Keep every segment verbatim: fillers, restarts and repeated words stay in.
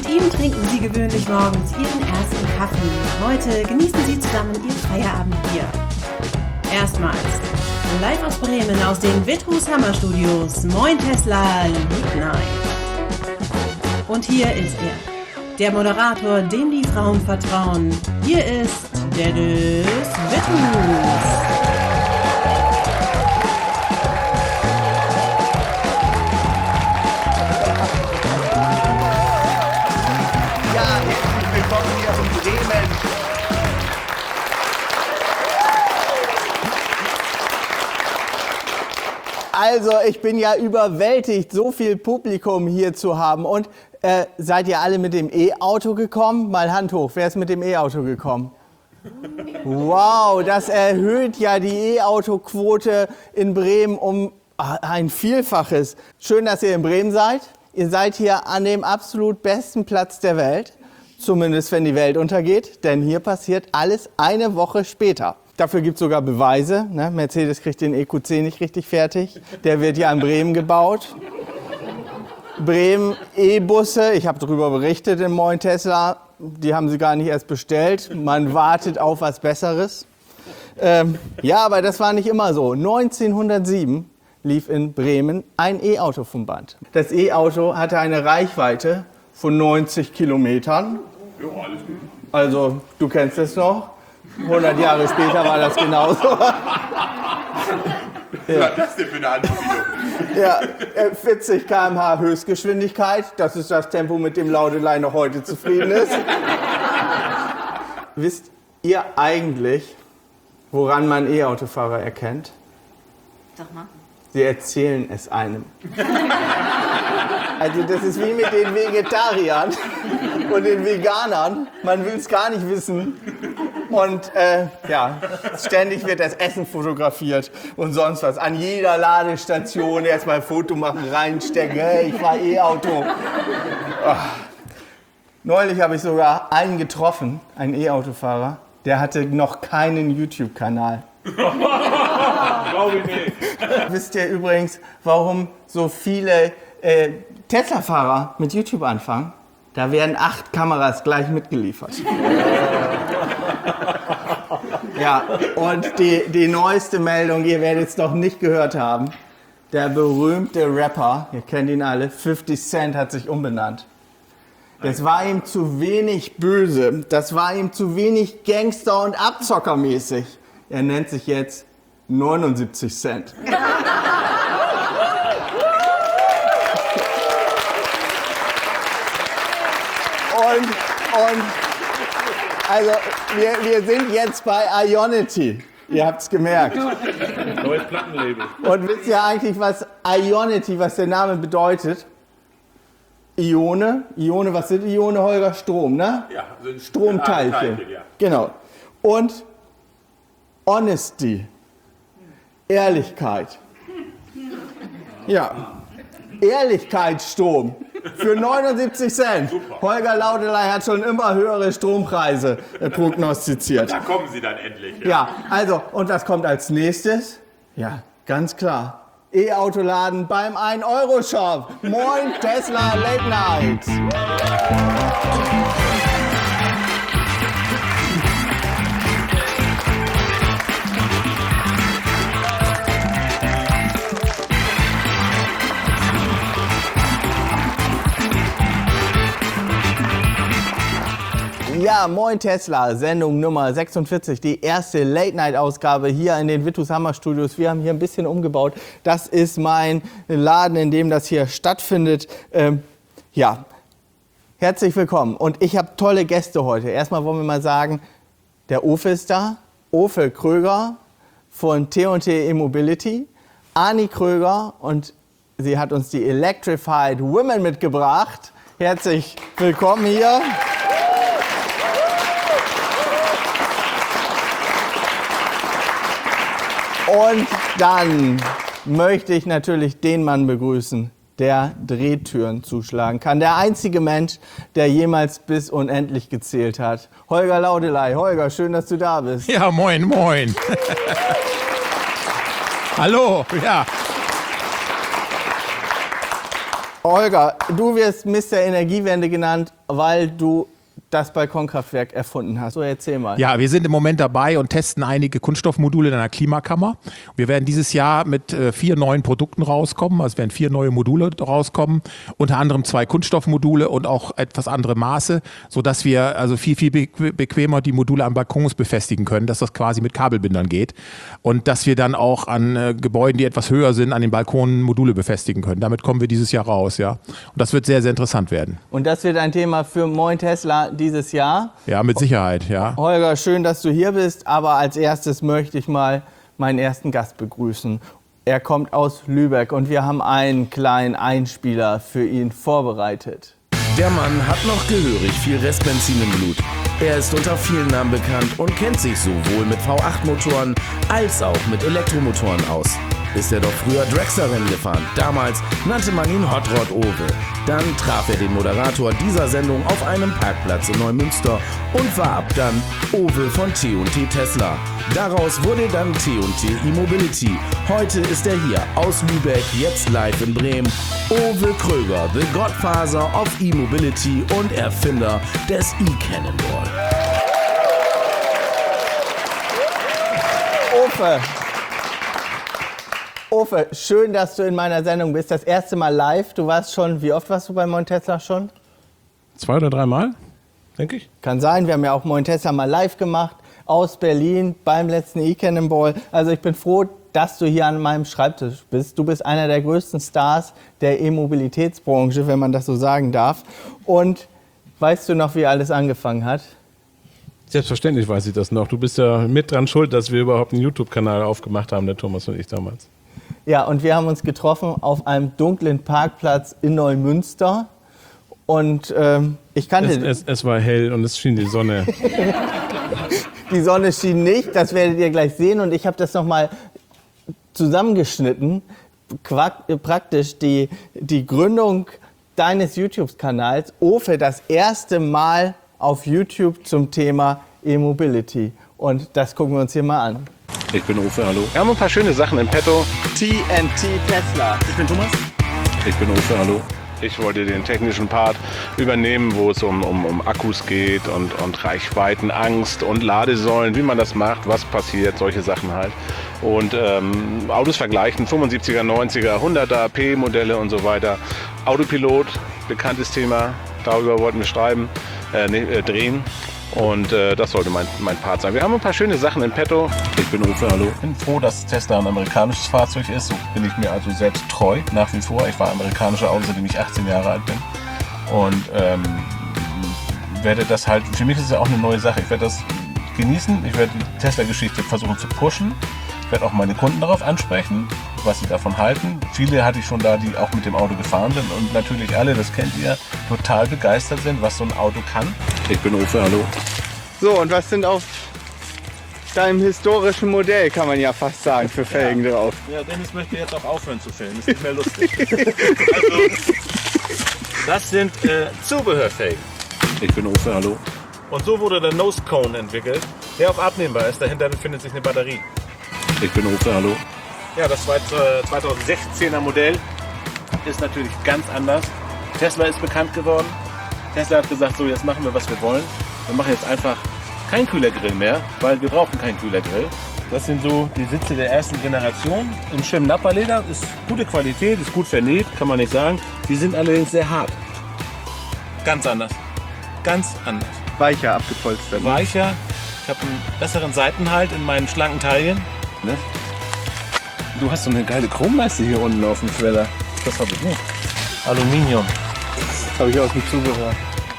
Mit ihm trinken Sie gewöhnlich morgens Ihren ersten Kaffee. Heute genießen Sie zusammen Ihr Feierabendbier. Erstmals, live aus Bremen aus den Withus Hammer Studios, Moin Tesla Late Night. Und hier ist er, der Moderator, dem die Frauen vertrauen. Hier ist Dennis Withus. Willkommen hier in Bremen. Also, ich bin ja überwältigt, so viel Publikum hier zu haben. Und äh, seid ihr alle mit dem E-Auto gekommen? Mal Hand hoch, wer ist mit dem E-Auto gekommen? Wow, das erhöht ja die E-Auto-Quote in Bremen um ein Vielfaches. Schön, dass ihr in Bremen seid. Ihr seid hier an dem absolut besten Platz der Welt. Zumindest, wenn die Welt untergeht, denn hier passiert alles eine Woche später. Dafür gibt es sogar Beweise. Ne? Mercedes kriegt den E Q C nicht richtig fertig. Der wird ja in Bremen gebaut. Bremen E-Busse, ich habe darüber berichtet im Moin Tesla, die haben sie gar nicht erst bestellt. Man wartet auf was Besseres. Ähm, ja, aber das war nicht immer so. neunzehnhundertsieben lief in Bremen ein E-Auto vom Band. Das E-Auto hatte eine Reichweite von neunzig Kilometern. Ja, alles gut. Also, du kennst es noch. hundert Jahre später war das genauso. Was war das denn für eine Anspielung? Ja, vierzig Kilometer pro Stunde Höchstgeschwindigkeit. Das ist das Tempo, mit dem Laudelei noch heute zufrieden ist. Wisst ihr eigentlich, woran man E-Autofahrer erkennt? Sag mal. Sie erzählen es einem. Also das ist wie mit den Vegetariern und den Veganern. Man will es gar nicht wissen. Und äh, ja, ständig wird das Essen fotografiert und sonst was. An jeder Ladestation erstmal ein Foto machen, reinstecken. Hey, ich fahr E-Auto. Ach. Neulich habe ich sogar einen getroffen, einen E-Autofahrer, der hatte noch keinen YouTube-Kanal. Glaube ich nicht. Wisst ihr übrigens, warum so viele äh, Tesla-Fahrer mit YouTube anfangen? Da werden acht Kameras gleich mitgeliefert. Ja, und die, die neueste Meldung, ihr werdet es doch nicht gehört haben. Der berühmte Rapper, ihr kennt ihn alle, fifty Cent hat sich umbenannt. Das war ihm zu wenig böse, das war ihm zu wenig Gangster- und Abzockermäßig. Er nennt sich jetzt neunundsiebzig Cent. Und, und also wir, wir sind jetzt bei Ionity. Ihr habt's gemerkt. Neues Plattenlabel. Und wisst ihr eigentlich, was Ionity, was der Name bedeutet? Ione. Ione, was sind Ione, Holger? Strom, ne? Ja, sind Stromteilchen. Teilchen, ja. Genau. Und Honesty. Ehrlichkeit. Ja. Ehrlichkeitsstrom. Für neunundsiebzig Cent. Super. Holger Laudelei hat schon immer höhere Strompreise äh, prognostiziert. Da kommen sie dann endlich. Ja, also, und was kommt als nächstes? Ja, ganz klar. E-Autoladen beim ein Euro Shop. Moin Tesla Late Night. Ja, Moin Tesla, Sendung Nummer sechsundvierzig, die erste Late-Night-Ausgabe hier in den Withus Hammer Studios. Wir haben hier ein bisschen umgebaut. Das ist mein Laden, in dem das hier stattfindet. Ähm, ja, herzlich willkommen. Und ich habe tolle Gäste heute. Erstmal wollen wir mal sagen, der Ofe ist da, Ofe Kröger von T und T E-Mobility, Ani Kröger, und sie hat uns die Electrified Women mitgebracht. Herzlich willkommen hier. Und dann möchte ich natürlich den Mann begrüßen, der Drehtüren zuschlagen kann. Der einzige Mensch, der jemals bis unendlich gezählt hat. Holger Laudelei. Holger, schön, dass du da bist. Ja, moin, moin. Hallo, ja. Holger, du wirst Mister Energiewende genannt weil du das Balkonkraftwerk erfunden hast. So, erzähl mal. Ja, wir sind im Moment dabei und testen einige Kunststoffmodule in einer Klimakammer. Wir werden dieses Jahr mit äh, vier neuen Produkten rauskommen, also werden vier neue Module rauskommen, unter anderem zwei Kunststoffmodule und auch etwas andere Maße, sodass wir also viel, viel bequ- bequemer die Module an Balkons befestigen können, dass das quasi mit Kabelbindern geht und dass wir dann auch an äh, Gebäuden, die etwas höher sind, an den Balkonen Module befestigen können. Damit kommen wir dieses Jahr raus, ja. Und das wird sehr, sehr interessant werden. Und das wird ein Thema für Moin Tesla dieses Jahr. Ja, mit Sicherheit, ja. Holger, schön, dass du hier bist, aber als erstes möchte ich mal meinen ersten Gast begrüßen. Er kommt aus Lübeck und wir haben einen kleinen Einspieler für ihn vorbereitet. Der Mann hat noch gehörig viel Restbenzin im Blut. Er ist unter vielen Namen bekannt und kennt sich sowohl mit V acht Motoren als auch mit Elektromotoren aus. Ist er doch früher Dragster-Rennen gefahren. Damals nannte man ihn Hot Rod Owe. Dann traf er den Moderator dieser Sendung auf einem Parkplatz in Neumünster und war ab dann Owe von T und T Tesla. Daraus wurde dann T und T E-Mobility. Heute ist er hier aus Lübeck, jetzt live in Bremen. Owe Kröger, the Godfather of E-Mobility und Erfinder des E-Cannonball. Owe, Owe, schön, dass du in meiner Sendung bist. Das erste Mal live. Du warst schon, wie oft warst du bei Moin Tesla schon? Zwei oder dreimal, denke ich. Kann sein, wir haben ja auch Moin Tesla mal live gemacht, aus Berlin, beim letzten E-Cannonball. Also ich bin froh, dass du hier an meinem Schreibtisch bist. Du bist einer der größten Stars der E-Mobilitätsbranche, wenn man das so sagen darf. Und weißt du noch, wie alles angefangen hat? Selbstverständlich weiß ich das noch. Du bist ja mit dran schuld, dass wir überhaupt einen YouTube-Kanal aufgemacht haben, der Thomas und ich damals. Ja, und wir haben uns getroffen auf einem dunklen Parkplatz in Neumünster. Und ähm, ich kannte... Es, es, es war hell und es schien die Sonne. Die Sonne schien nicht, das werdet ihr gleich sehen. Und ich habe das nochmal zusammengeschnitten. Quack, praktisch die, die Gründung deines YouTube-Kanals. Owe, das erste Mal auf YouTube zum Thema E-Mobility. Und das gucken wir uns hier mal an. Ich bin Uwe, hallo. Wir haben ein paar schöne Sachen im Petto. T und T Tesla. Ich bin Thomas. Ich bin Uwe, hallo. Ich wollte den technischen Part übernehmen, wo es um, um, um Akkus geht und, und Reichweiten, Angst und Ladesäulen, wie man das macht, was passiert, solche Sachen halt. Und ähm, Autos vergleichen, fünfundsiebziger, neunziger, hunderter, P-Modelle und so weiter. Autopilot, bekanntes Thema, darüber wollten wir schreiben, äh, nee, äh, drehen. Und äh, das sollte mein, mein Part sein. Wir haben ein paar schöne Sachen in petto. Ich bin Uwe, hallo. Ich bin froh, dass Tesla ein amerikanisches Fahrzeug ist. So bin ich mir also selbst treu, nach wie vor. Ich war amerikanischer Auto, seitdem ich achtzehn Jahre alt bin. Und ähm, werde das halt, für mich ist es ja auch eine neue Sache. Ich werde das genießen. Ich werde die Tesla-Geschichte versuchen zu pushen. Ich werde auch meine Kunden darauf ansprechen, was sie davon halten. Viele hatte ich schon da, die auch mit dem Auto gefahren sind und natürlich alle, das kennt ihr, total begeistert sind, was so ein Auto kann. Ich bin Uwe, hallo. So, und was sind auf deinem historischen Modell, kann man ja fast sagen, für Felgen ja. drauf? Ja, Dennis möchte jetzt auch aufhören zu filmen, ist nicht mehr lustig. Also, das sind äh, Zubehörfelgen. Ich bin Uwe, hallo. Und so wurde der Nose Cone entwickelt, der auch abnehmbar ist. Dahinter befindet sich eine Batterie. Ich bin Uwe, hallo. Ja, das zweitausendsechzehner Modell ist natürlich ganz anders. Tesla ist bekannt geworden. Tesla hat gesagt, so jetzt machen wir, was wir wollen. Wir machen jetzt einfach kein Kühlergrill mehr, weil wir brauchen keinen Kühlergrill. Das sind so die Sitze der ersten Generation. Im schönen Nappa-Leder, ist gute Qualität, ist gut vernäht, kann man nicht sagen. Die sind allerdings sehr hart. Ganz anders. Ganz anders. Weicher abgepolstert. Weicher. Ich habe einen besseren Seitenhalt in meinen schlanken Taillen. Ne? Du hast so eine geile Chromleiste hier unten auf dem Schweller. Das habe ich nicht. Aluminium. Das habe ich aus dem Zubehör.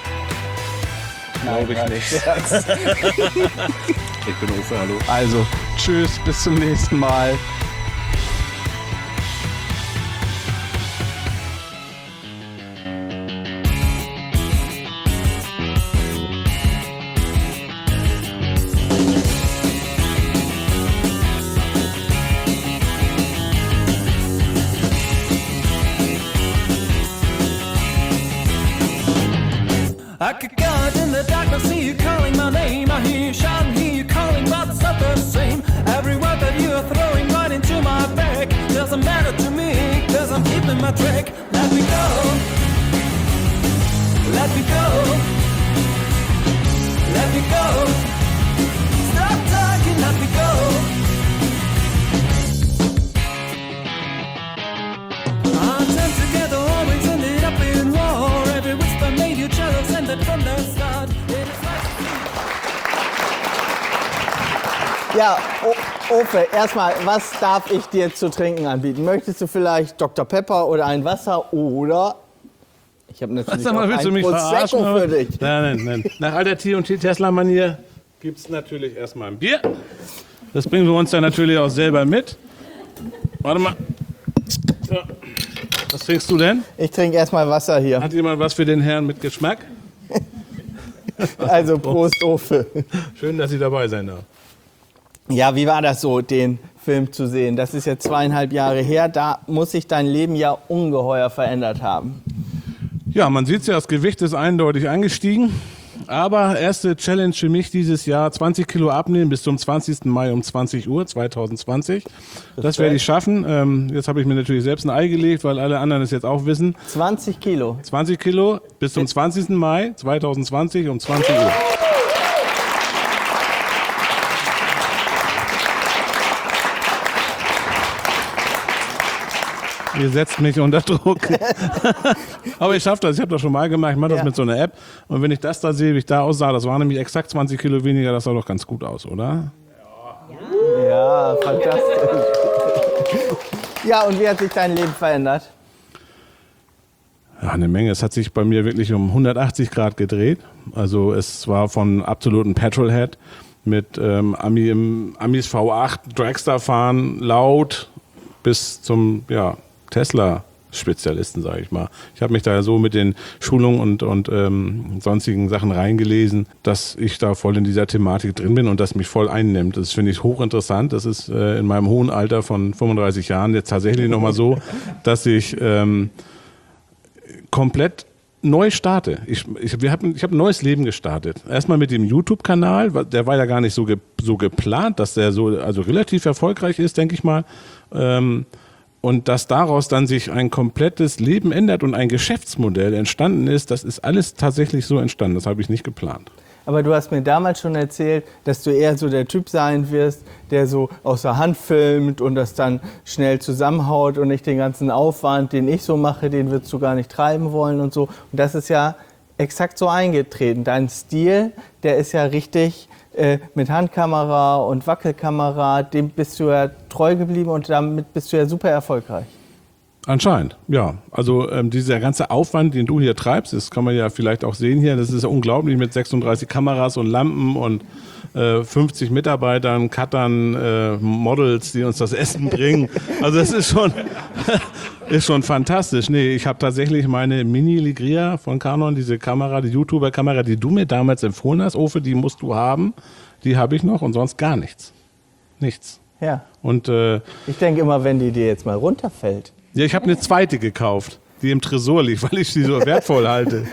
Glaube ich nicht. Ich bin Uwe, hallo. Also, tschüss, bis zum nächsten Mal. I could go out in the darkness, see you calling my name. I hear you shouting, hear you calling, but it's not the same. Every word that you are throwing right into my back doesn't matter to me, cause I'm keeping my track. Let me go, let me go. Ja, o Ofe, erstmal, was darf ich dir zu trinken anbieten? Möchtest du vielleicht Doktor Pepper oder ein Wasser oder... Ich habe natürlich Sag mal, auch willst du ein mich Prosecco verarschen? für dich. Nein, nein, nein. Nach alter T und T Tesla-Manier gibt es natürlich erstmal ein Bier. Das bringen wir uns dann natürlich auch selber mit. Warte mal. So. Was trinkst du denn? Ich trinke erstmal Wasser hier. Hat jemand was für den Herrn mit Geschmack? Also Prost, Ofe. Schön, dass Sie dabei sein darf. Ja, wie war das so, den Film zu sehen? Das ist jetzt zweieinhalb Jahre her. Da muss sich dein Leben ja ungeheuer verändert haben. Ja, man sieht es ja, das Gewicht ist eindeutig angestiegen. Aber erste Challenge für mich dieses Jahr, zwanzig Kilo abnehmen bis zum zwanzigsten Mai um zwanzig Uhr zweitausendzwanzig. Das werde ich schaffen. Ähm, jetzt habe ich mir natürlich selbst ein Ei gelegt, weil alle anderen es jetzt auch wissen. zwanzig Kilo. zwanzig Kilo bis zum zwanzigsten Mai zweitausendzwanzig um zwanzig Uhr. Ihr setzt mich unter Druck. Aber ich schaffe das. Ich habe das schon mal gemacht. Ich mache das Ja. mit so einer App. Und wenn ich das da sehe, wie ich da aussah, das waren nämlich exakt zwanzig Kilo weniger. Das sah doch ganz gut aus, oder? Ja, fantastisch. Ja, und wie hat sich dein Leben verändert? Ja, eine Menge. Es hat sich bei mir wirklich um hundertachtzig Grad gedreht. Also es war von absoluten Petrolhead mit ähm, Ami im, Amis V acht, Dragster fahren, laut, bis zum ja, Tesla-Spezialisten, sage ich mal. Ich habe mich da so mit den Schulungen und, und ähm, sonstigen Sachen reingelesen, dass ich da voll in dieser Thematik drin bin und das mich voll einnimmt. Das finde ich hochinteressant. Das ist äh, in meinem hohen Alter von fünfunddreißig Jahren jetzt tatsächlich nochmal so, dass ich ähm, komplett neu starte. Ich, ich, wir hatten, ich habe ein neues Leben gestartet. Erstmal mit dem YouTube-Kanal, der war ja gar nicht so, ge, so geplant, dass der so also relativ erfolgreich ist, denke ich mal. Ähm, und dass daraus dann sich ein komplettes Leben ändert und ein Geschäftsmodell entstanden ist, das ist alles tatsächlich so entstanden. Das habe ich nicht geplant. Aber du hast mir damals schon erzählt, dass du eher so der Typ sein wirst, der so aus der Hand filmt und das dann schnell zusammenhaut und nicht den ganzen Aufwand, den ich so mache, den würdest du gar nicht treiben wollen und so. Und das ist ja exakt so eingetreten. Dein Stil, der ist ja richtig äh, mit Handkamera und Wackelkamera, dem bist du ja treu geblieben und damit bist du ja super erfolgreich. Anscheinend, ja. Also ähm, dieser ganze Aufwand, den du hier treibst, das kann man ja vielleicht auch sehen hier, das ist ja unglaublich mit sechsunddreißig Kameras und Lampen und äh, fünfzig Mitarbeitern, Cuttern, äh, Models, die uns das Essen bringen. Also das ist schon, ist schon fantastisch. Nee, ich habe tatsächlich meine Mini Ligria von Canon, diese Kamera, die YouTuber-Kamera, die du mir damals empfohlen hast, Ofe, die musst du haben, die habe ich noch und sonst gar nichts. Nichts. Ja. Und äh, Ich denke immer, wenn die dir jetzt mal runterfällt. ja, ich habe eine zweite gekauft, die im Tresor liegt, weil ich sie so wertvoll halte.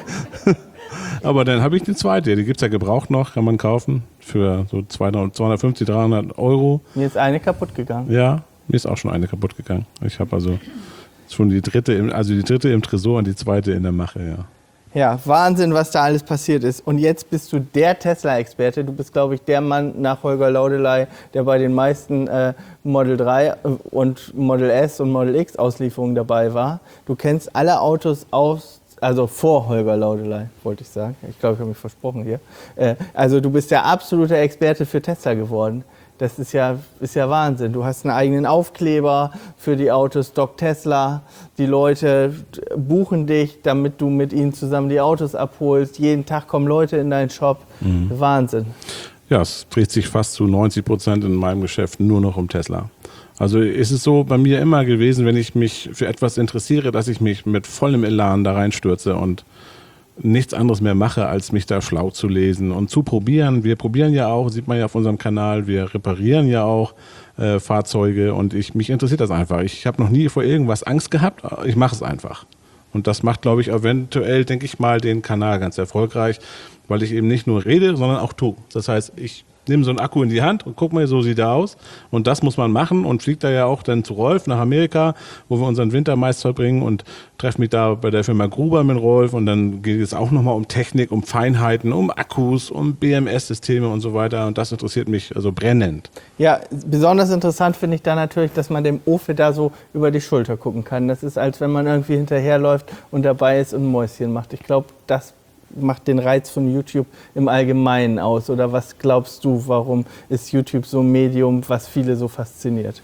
Aber dann habe ich eine zweite, die gibt es ja gebraucht noch, kann man kaufen für so zweihundertfünfzig, dreihundert Euro. Mir ist eine kaputt gegangen. Ja, mir ist auch schon eine kaputt gegangen. Ich habe also schon die dritte, im, also die dritte im Tresor und die zweite in der Mache, ja. Ja, Wahnsinn, was da alles passiert ist. Und jetzt bist du der Tesla-Experte. Du bist, glaube ich, der Mann nach Holger Laudeley, der bei den meisten äh, Model drei und Model S und Model X Auslieferungen dabei war. Du kennst alle Autos aus, also vor Holger Laudeley, wollte ich sagen. Ich glaube, ich habe mich versprochen hier. Äh, also du bist der absolute Experte für Tesla geworden. Das ist ja, ist ja Wahnsinn. Du hast einen eigenen Aufkleber für die Autos, Doc Tesla. Die Leute buchen dich, damit du mit ihnen zusammen die Autos abholst. Jeden Tag kommen Leute in deinen Shop. Mhm. Wahnsinn. Ja, es dreht sich fast zu neunzig Prozent in meinem Geschäft nur noch um Tesla. Also ist es so bei mir immer gewesen, wenn ich mich für etwas interessiere, dass ich mich mit vollem Elan da reinstürze und nichts anderes mehr mache, als mich da schlau zu lesen und zu probieren. Wir probieren ja auch, sieht man ja auf unserem Kanal, wir reparieren ja auch äh, Fahrzeuge und ich, mich interessiert das einfach. Ich habe noch nie vor irgendwas Angst gehabt, ich mache es einfach. Und das macht, glaube ich, eventuell, denke ich mal, den Kanal ganz erfolgreich, weil ich eben nicht nur rede, sondern auch tue. Das heißt, ich nehme so einen Akku in die Hand und guck mal, so sieht er aus. Und das muss man machen und fliegt da ja auch dann zu Rolf nach Amerika, wo wir unseren Winter meist verbringen und treffe mich da bei der Firma Gruber mit Rolf und dann geht es auch nochmal um Technik, um Feinheiten, um Akkus, um B M S-Systeme und so weiter und das interessiert mich also brennend. Ja, besonders interessant finde ich da natürlich, dass man dem Ofe da so über die Schulter gucken kann. Das ist, als wenn man irgendwie hinterherläuft und dabei ist und ein Mäuschen macht. Ich glaube, das macht den Reiz von YouTube im Allgemeinen aus? Oder was glaubst du, warum ist YouTube so ein Medium, was viele so fasziniert?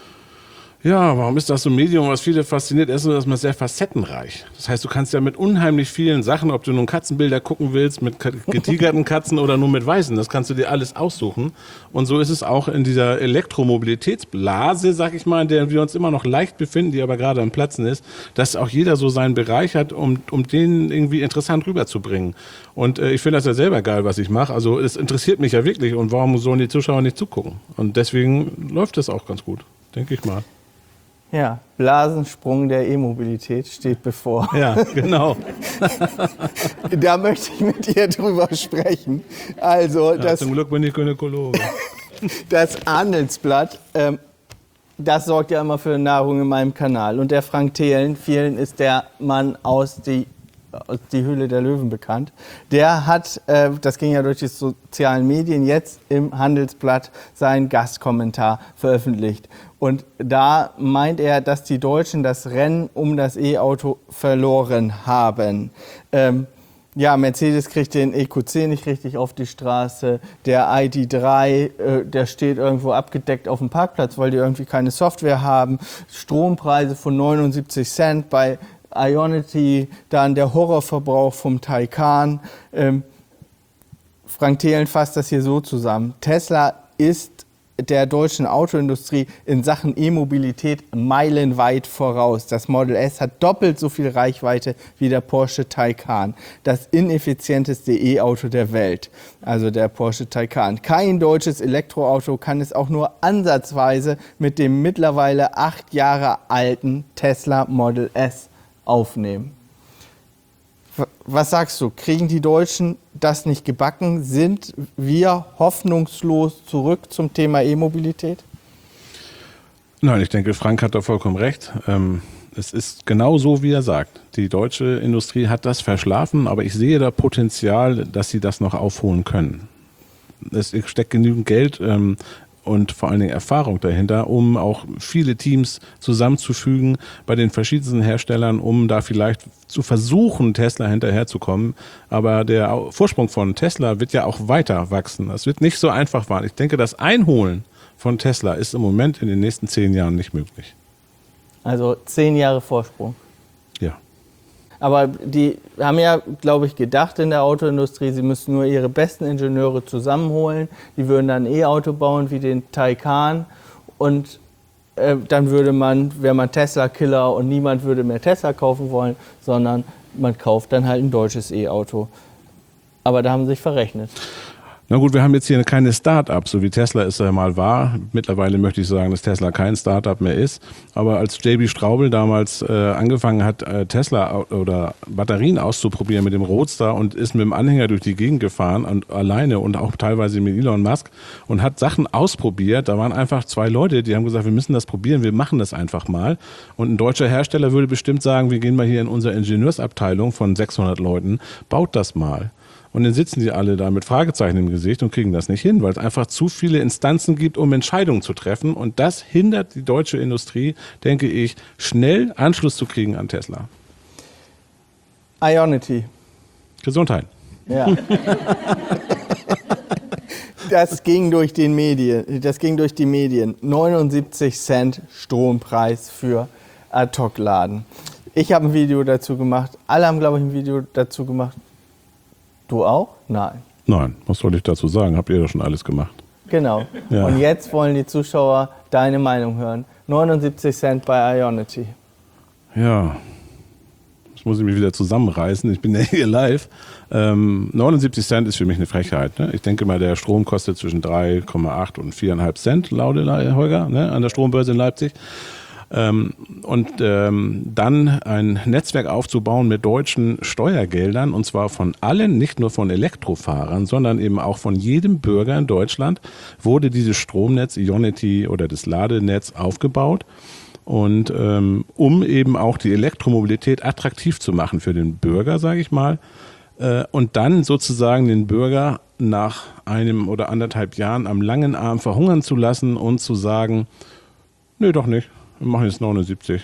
Ja, warum ist das so ein Medium, was viele fasziniert? Erstmal ist man sehr facettenreich. Das heißt, du kannst ja mit unheimlich vielen Sachen, ob du nun Katzenbilder gucken willst, mit getigerten Katzen oder nur mit weißen, das kannst du dir alles aussuchen. Und so ist es auch in dieser Elektromobilitätsblase, sag ich mal, in der wir uns immer noch leicht befinden, die aber gerade am Platzen ist, dass auch jeder so seinen Bereich hat, um, um den irgendwie interessant rüberzubringen. Und äh, ich finde das ja selber geil, was ich mache. Also es interessiert mich ja wirklich. Und warum sollen die Zuschauer nicht zugucken? Und deswegen läuft das auch ganz gut, denke ich mal. Ja, Blasensprung der E-Mobilität steht bevor. Ja, genau. Da möchte ich mit dir drüber sprechen. Also, Ja, das, zum Glück bin ich Gynäkologe. das Handelsblatt, ähm, das sorgt ja immer für Nahrung in meinem Kanal. Und der Frank Thelen, vielen ist der Mann aus die, aus die Höhle der Löwen bekannt. Der hat, äh, das ging ja durch die sozialen Medien, jetzt im Handelsblatt seinen Gastkommentar veröffentlicht. Und da meint er, dass die Deutschen das Rennen um das E-Auto verloren haben. Ähm, ja, Mercedes kriegt den E Q C nicht richtig auf die Straße. Der I D drei, äh, der steht irgendwo abgedeckt auf dem Parkplatz, weil die irgendwie keine Software haben. Strompreise von neunundsiebzig Cent bei Ionity, dann der Horrorverbrauch vom Taycan. Ähm, Frank Thelen fasst das hier so zusammen. Tesla ist der deutschen Autoindustrie in Sachen E-Mobilität meilenweit voraus. Das Model S hat doppelt so viel Reichweite wie der Porsche Taycan. Das ineffizienteste E-Auto der Welt, also der Porsche Taycan. Kein deutsches Elektroauto kann es auch nur ansatzweise mit dem mittlerweile acht Jahre alten Tesla Model S aufnehmen. Was sagst du? Kriegen die Deutschen das nicht gebacken? Sind wir hoffnungslos zurück zum Thema E-Mobilität? Nein, ich denke, Frank hat da vollkommen recht. Ähm, es ist genau so, wie er sagt. Die deutsche Industrie hat das verschlafen, aber ich sehe da Potenzial, dass sie das noch aufholen können. Es steckt genügend Geld ähm, und vor allen Dingen Erfahrung dahinter, um auch viele Teams zusammenzufügen bei den verschiedensten Herstellern, um da vielleicht zu versuchen, Tesla hinterherzukommen. Aber der Vorsprung von Tesla wird ja auch weiter wachsen. Das wird nicht so einfach sein. Ich denke, das Einholen von Tesla ist im Moment in den nächsten zehn Jahren nicht möglich. Also zehn Jahre Vorsprung. Ja. Aber die haben ja, glaube ich, gedacht in der Autoindustrie, sie müssen nur ihre besten Ingenieure zusammenholen. Die würden dann ein E-Auto bauen wie den Taycan. Und äh, dann würde man, wäre man Tesla-Killer und niemand würde mehr Tesla kaufen wollen, sondern man kauft dann halt ein deutsches E-Auto. Aber da haben sie sich verrechnet. Na gut, wir haben jetzt hier keine Start-ups, so wie Tesla es ja mal war. Mittlerweile möchte ich sagen, dass Tesla kein Start-up mehr ist. Aber als J B Straubel damals äh, angefangen hat, äh, Tesla oder Batterien auszuprobieren mit dem Roadster und ist mit dem Anhänger durch die Gegend gefahren und alleine und auch teilweise mit Elon Musk und hat Sachen ausprobiert. Da waren einfach zwei Leute, die haben gesagt, wir müssen das probieren, wir machen das einfach mal. Und ein deutscher Hersteller würde bestimmt sagen, wir gehen mal hier in unsere Ingenieursabteilung von sechshundert Leuten, baut das mal. Und dann sitzen die alle da mit Fragezeichen im Gesicht und kriegen das nicht hin, weil es einfach zu viele Instanzen gibt, um Entscheidungen zu treffen. Und das hindert die deutsche Industrie, denke ich, schnell Anschluss zu kriegen an Tesla. Ionity. Gesundheit. Ja. Das ging durch den Medien, das ging durch die Medien. neunundsiebzig Cent Strompreis für Ad-Hoc-Laden. Ich habe ein Video dazu gemacht. Alle haben, glaube ich, ein Video dazu gemacht. Du auch? Nein. Nein, was soll ich dazu sagen? Habt ihr doch schon alles gemacht. Genau. Ja. Und jetzt wollen die Zuschauer deine Meinung hören. neunundsiebzig Cent bei Ionity. Ja, jetzt muss ich mich wieder zusammenreißen. Ich bin ja hier live. Ähm, neunundsiebzig Cent ist für mich eine Frechheit. Ne? Ich denke mal, der Strom kostet zwischen drei Komma acht und vier Komma fünf Cent, laut Holger, ne? An der Strombörse in Leipzig. Ähm, und ähm, dann ein Netzwerk aufzubauen mit deutschen Steuergeldern, und zwar von allen, nicht nur von Elektrofahrern, sondern eben auch von jedem Bürger in Deutschland, wurde dieses Stromnetz Ionity oder das Ladenetz aufgebaut. Und ähm, um eben auch die Elektromobilität attraktiv zu machen für den Bürger, sage ich mal, äh, und dann sozusagen den Bürger nach einem oder anderthalb Jahren am langen Arm verhungern zu lassen und zu sagen, nö, doch nicht. Wir machen jetzt neunundsiebzig.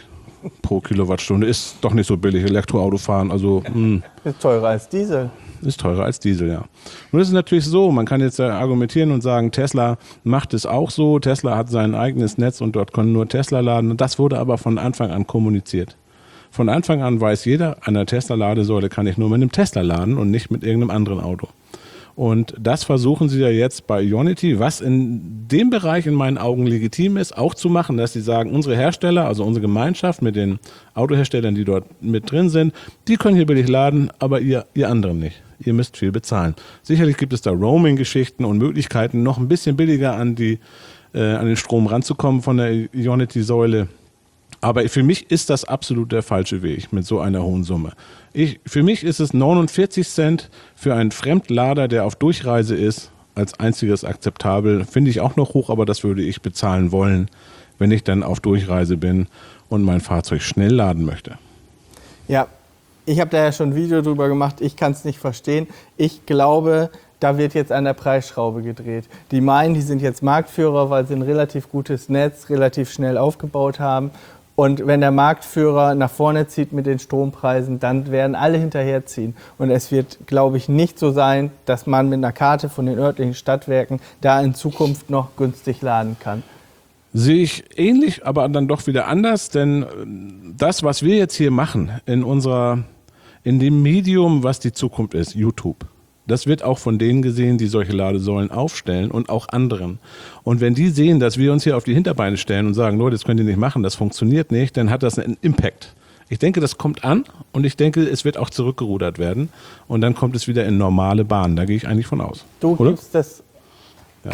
pro Kilowattstunde. Ist doch nicht so billig, Elektroauto fahren. Also, mh. Ist teurer als Diesel. Ist teurer als Diesel, ja. Nun ist es natürlich so, man kann jetzt argumentieren und sagen, Tesla macht es auch so. Tesla hat sein eigenes Netz und dort können nur Tesla laden. Das wurde aber von Anfang an kommuniziert. Von Anfang an weiß jeder, an der Tesla-Ladesäule kann ich nur mit einem Tesla laden und nicht mit irgendeinem anderen Auto. Und das versuchen sie ja jetzt bei Ionity, was in dem Bereich in meinen Augen legitim ist, auch zu machen, dass sie sagen, unsere Hersteller, also unsere Gemeinschaft mit den Autoherstellern, die dort mit drin sind, die können hier billig laden, aber ihr, ihr anderen nicht. Ihr müsst viel bezahlen. Sicherlich gibt es da Roaming-Geschichten und Möglichkeiten, noch ein bisschen billiger an, die, äh, an den Strom ranzukommen von der Ionity-Säule. Aber für mich ist das absolut der falsche Weg mit so einer hohen Summe. Ich, für mich ist es neunundvierzig Cent für einen Fremdlader, der auf Durchreise ist, als einziges akzeptabel. Finde ich auch noch hoch, aber das würde ich bezahlen wollen, wenn ich dann auf Durchreise bin und mein Fahrzeug schnell laden möchte. Ja, ich habe da ja schon ein Video drüber gemacht. Ich kann es nicht verstehen. Ich glaube, da wird jetzt an der Preisschraube gedreht. Die meinen, die sind jetzt Marktführer, weil sie ein relativ gutes Netz relativ schnell aufgebaut haben. Und wenn der Marktführer nach vorne zieht mit den Strompreisen, dann werden alle hinterherziehen. Und es wird, glaube ich, nicht so sein, dass man mit einer Karte von den örtlichen Stadtwerken da in Zukunft noch günstig laden kann. Sehe ich ähnlich, aber dann doch wieder anders, denn das, was wir jetzt hier machen in unserer, in dem Medium, was die Zukunft ist, YouTube, das wird auch von denen gesehen, die solche Ladesäulen aufstellen und auch anderen. Und wenn die sehen, dass wir uns hier auf die Hinterbeine stellen und sagen, Leute, das könnt ihr nicht machen, das funktioniert nicht, dann hat das einen Impact. Ich denke, das kommt an und ich denke, es wird auch zurückgerudert werden und dann kommt es wieder in normale Bahnen. Da gehe ich eigentlich von aus. Du Oder? gibst das. Ja.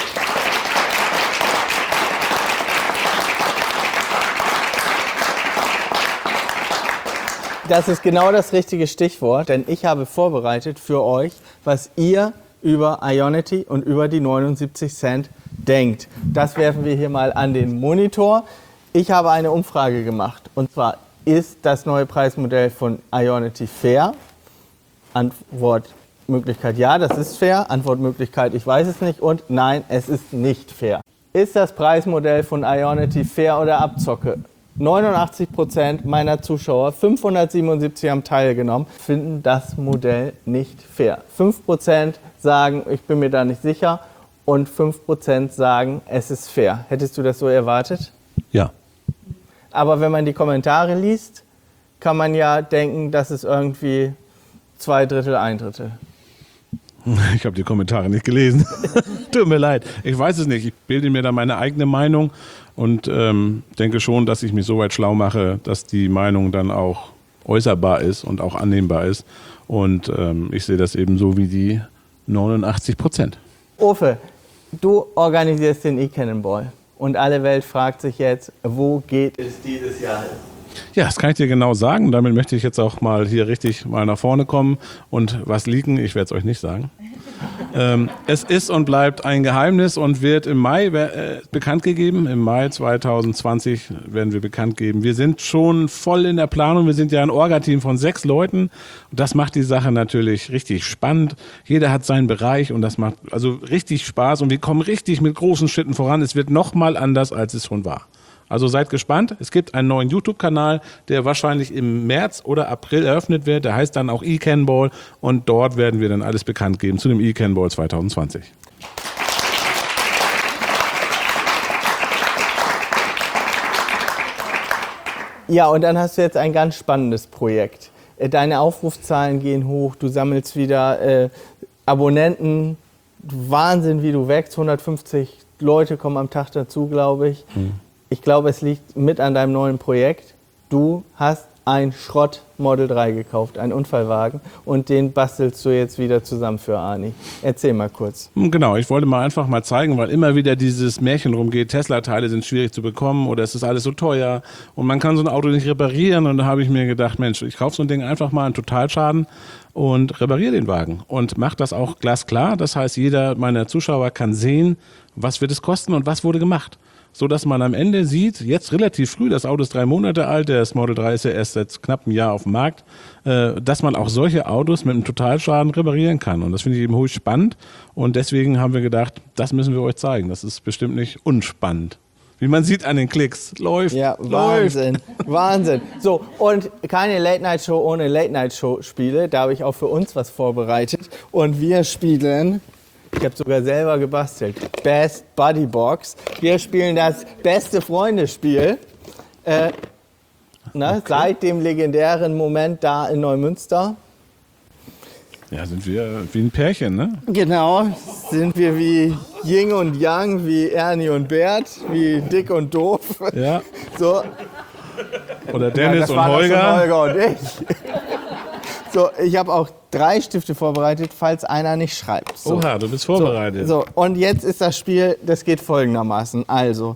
Das ist genau das richtige Stichwort, denn ich habe vorbereitet für euch, was ihr über Ionity und über die neunundsiebzig Cent denkt. Das werfen wir hier mal an den Monitor. Ich habe eine Umfrage gemacht und zwar, ist das neue Preismodell von Ionity fair? Antwortmöglichkeit ja, das ist fair. Antwortmöglichkeit ich weiß es nicht und nein, es ist nicht fair. Ist das Preismodell von Ionity fair oder Abzocke? neunundachtzig Prozent meiner Zuschauer, fünfhundertsiebenundsiebzig haben teilgenommen, finden das Modell nicht fair. fünf Prozent sagen, ich bin mir da nicht sicher und fünf Prozent sagen, es ist fair. Hättest du das so erwartet? Ja. Aber wenn man die Kommentare liest, kann man ja denken, das ist irgendwie zwei Drittel, ein Drittel. Ich habe die Kommentare nicht gelesen. Tut mir leid. Ich weiß es nicht. Ich bilde mir da meine eigene Meinung und ähm, denke schon, dass ich mich so weit schlau mache, dass die Meinung dann auch äußerbar ist und auch annehmbar ist. Und ähm, ich sehe das eben so wie die neunundachtzig Prozent. Ofe, du organisierst den E-Cannonball und alle Welt fragt sich jetzt, wo geht es dieses Jahr hin? Ja, das kann ich dir genau sagen. Damit möchte ich jetzt auch mal hier richtig mal nach vorne kommen und was liegen, ich werde es euch nicht sagen. ähm, es ist und bleibt ein Geheimnis und wird im Mai äh, bekannt gegeben. Im Mai zwanzig zwanzig werden wir bekannt geben. Wir sind schon voll in der Planung. Wir sind ja ein Orga-Team von sechs Leuten. Das macht die Sache natürlich richtig spannend. Jeder hat seinen Bereich und das macht also richtig Spaß und wir kommen richtig mit großen Schritten voran. Es wird noch mal anders, als es schon war. Also seid gespannt. Es gibt einen neuen YouTube-Kanal, der wahrscheinlich im März oder April eröffnet wird. Der heißt dann auch E-Cannonball und dort werden wir dann alles bekannt geben zu dem E-Cannonball zwanzig zwanzig. Ja, und dann hast du jetzt ein ganz spannendes Projekt. Deine Aufrufzahlen gehen hoch, du sammelst wieder äh, Abonnenten. Wahnsinn, wie du wächst. hundertfünfzig Leute kommen am Tag dazu, glaube ich. Hm. Ich glaube, es liegt mit an deinem neuen Projekt. Du hast ein Schrott Model drei gekauft, einen Unfallwagen, und den bastelst du jetzt wieder zusammen für Arni. Erzähl mal kurz. Genau, ich wollte mal einfach mal zeigen, weil immer wieder dieses Märchen rumgeht, Tesla-Teile sind schwierig zu bekommen oder es ist alles so teuer und man kann so ein Auto nicht reparieren. Und da habe ich mir gedacht, Mensch, ich kaufe so ein Ding einfach mal einen Totalschaden und repariere den Wagen und mache das auch glasklar. Das heißt, jeder meiner Zuschauer kann sehen, was wird es kosten und was wurde gemacht. So dass man am Ende sieht, jetzt relativ früh, das Auto ist drei Monate alt, das Model drei ist ja erst seit knapp einem Jahr auf dem Markt, äh, dass man auch solche Autos mit einem Totalschaden reparieren kann. Und das finde ich eben hoch spannend. Und deswegen haben wir gedacht, das müssen wir euch zeigen. Das ist bestimmt nicht unspannend. Wie man sieht an den Klicks. Läuft. Ja, läuft. Wahnsinn. Wahnsinn. So, und keine Late-Night-Show ohne Late-Night-Show-Spiele. Da habe ich auch für uns was vorbereitet. Und wir spielen, ich habe sogar selber gebastelt, Best Buddy Box. Wir spielen das beste Freunde-Spiel. Äh, ne, okay. Seit dem legendären Moment da in Neumünster. Ja, sind wir wie ein Pärchen, ne? Genau, sind wir wie Yin und Yang, wie Ernie und Bert, wie Dick und Doof. Ja. So. Oder Dennis ja, und Holger. Holger und ich. So, ich habe auch drei Stifte vorbereitet, falls einer nicht schreibt. So. Oha, du bist vorbereitet. So, so, und jetzt ist das Spiel, das geht folgendermaßen. Also,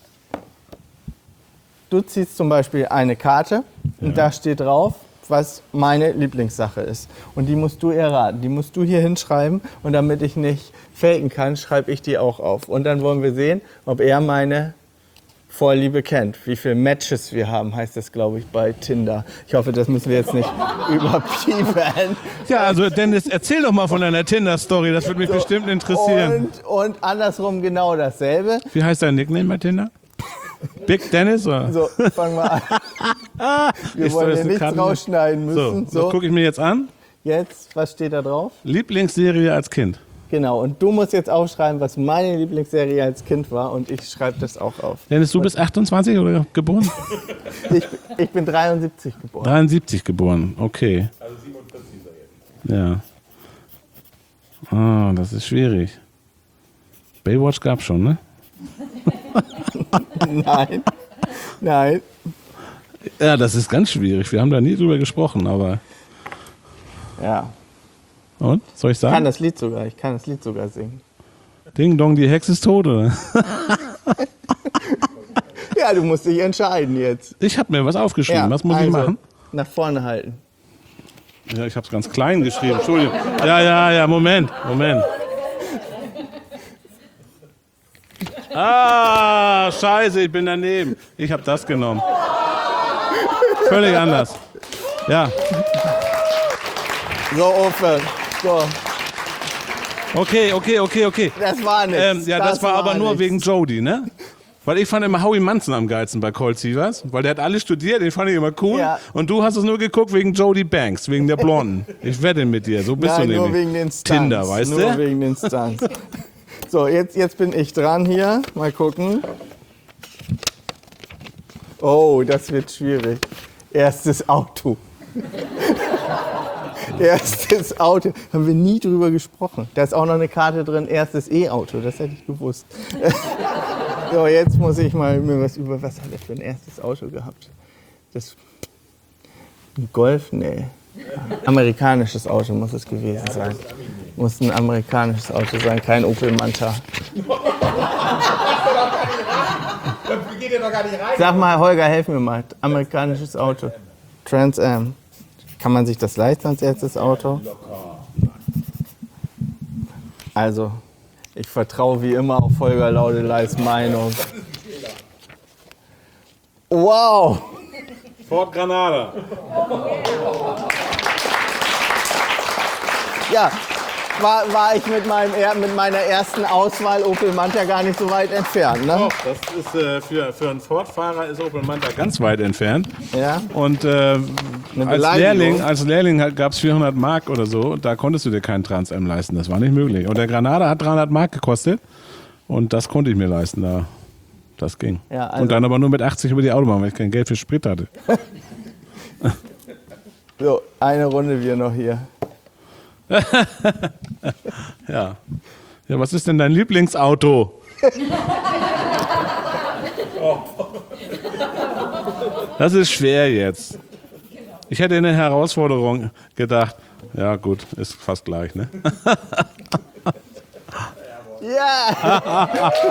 du ziehst zum Beispiel eine Karte und ja. da steht drauf, was meine Lieblingssache ist. Und die musst du erraten. Die musst du hier hinschreiben. Und damit ich nicht faken kann, schreibe ich die auch auf. Und dann wollen wir sehen, ob er meine Vorliebe kennt. Wie viele Matches wir haben, heißt das, glaube ich, bei Tinder. Ich hoffe, das müssen wir jetzt nicht überpiepen. Ja, also Dennis, erzähl doch mal von deiner Tinder-Story. Das würde mich so, bestimmt interessieren. Und, und andersrum genau dasselbe. Wie heißt dein Nickname bei Tinder? Big Dennis? Oder? So, fangen wir an. Wir Ist wollen so, ja nichts Karte rausschneiden müssen. So, so. Das gucke ich mir jetzt an. Jetzt, was steht da drauf? Lieblingsserie als Kind. Genau, und du musst jetzt aufschreiben, was meine Lieblingsserie als Kind war, und ich schreibe das auch auf. Dennis, du bist achtundzwanzig oder geboren? ich, ich bin dreiundsiebzig geboren. dreiundsiebzig geboren, okay. Also siebenundvierzig ist er jetzt. Ja. Ah, das ist schwierig. Baywatch gab schon, ne? Nein, nein. Ja, das ist ganz schwierig. Wir haben da nie drüber gesprochen, aber... Ja. Und? Soll ich sagen? Ich kann das Lied sogar, ich kann das Lied sogar singen. Ding Dong, die Hexe ist tot, oder? Ja, du musst dich entscheiden jetzt. Ich habe mir was aufgeschrieben. Ja, was muss also, ich machen? Nach vorne halten. Ja, ich habe es ganz klein geschrieben. Entschuldigung. Ja, ja, ja, Moment, Moment. Ah, scheiße, ich bin daneben. Ich habe das genommen. Völlig anders. Ja. So, Ofe. So. Okay, okay, okay, okay. Das war nichts. Ähm, ja, das, das war, war aber nur nix. Wegen Jody, ne? Weil ich fand immer Howie Manson am geilsten bei Cold Seavers, weil der hat alles studiert, den fand ich immer cool. Ja. Und du hast es nur geguckt wegen Jody Banks, wegen der Blonden. Ich wette mit dir, so bist Nein, du nämlich. nur wegen den Stunts. Tinder, weißt nur du? Nur wegen den Stunts. So, jetzt, jetzt bin ich dran hier. Mal gucken. Oh, das wird schwierig. Erstes Auto. Erstes Auto. Haben wir nie drüber gesprochen. Da ist auch noch eine Karte drin, erstes E-Auto. Das hätte ich gewusst. So, jetzt muss ich mal mir was über... Was hat er für ein erstes Auto gehabt? Das... Ein Golf? Nee. Amerikanisches Auto muss es gewesen sein. Muss ein amerikanisches Auto sein, kein Opel Manta. Sag mal, Holger, helf mir mal. Amerikanisches Auto. Trans Am. Kann man sich das leisten als erstes Auto? Also, ich vertraue wie immer auf Holger Laudeleis Meinung. Wow! Ford Granada. Ja, war, war ich mit, meinem, mit meiner ersten Auswahl Opel Manta gar nicht so weit entfernt. Ne? Doch, das ist äh, für, für einen Ford-Fahrer ist Opel Manta ganz weit entfernt. Ja. Und äh, als Lehrling, als Lehrling gab es vierhundert Mark oder so. Und da konntest du dir keinen Trans Am leisten. Das war nicht möglich. Und der Granada hat dreihundert Mark gekostet. Und das konnte ich mir leisten. Da, das ging. Ja, also und dann aber nur mit achtzig über die Autobahn, weil ich kein Geld für Sprit hatte. So, eine Runde wir noch hier. Ja. Ja, was ist denn dein Lieblingsauto? Das ist schwer jetzt. Ich hätte eine Herausforderung gedacht. Ja, gut, ist fast gleich, ne? Ja!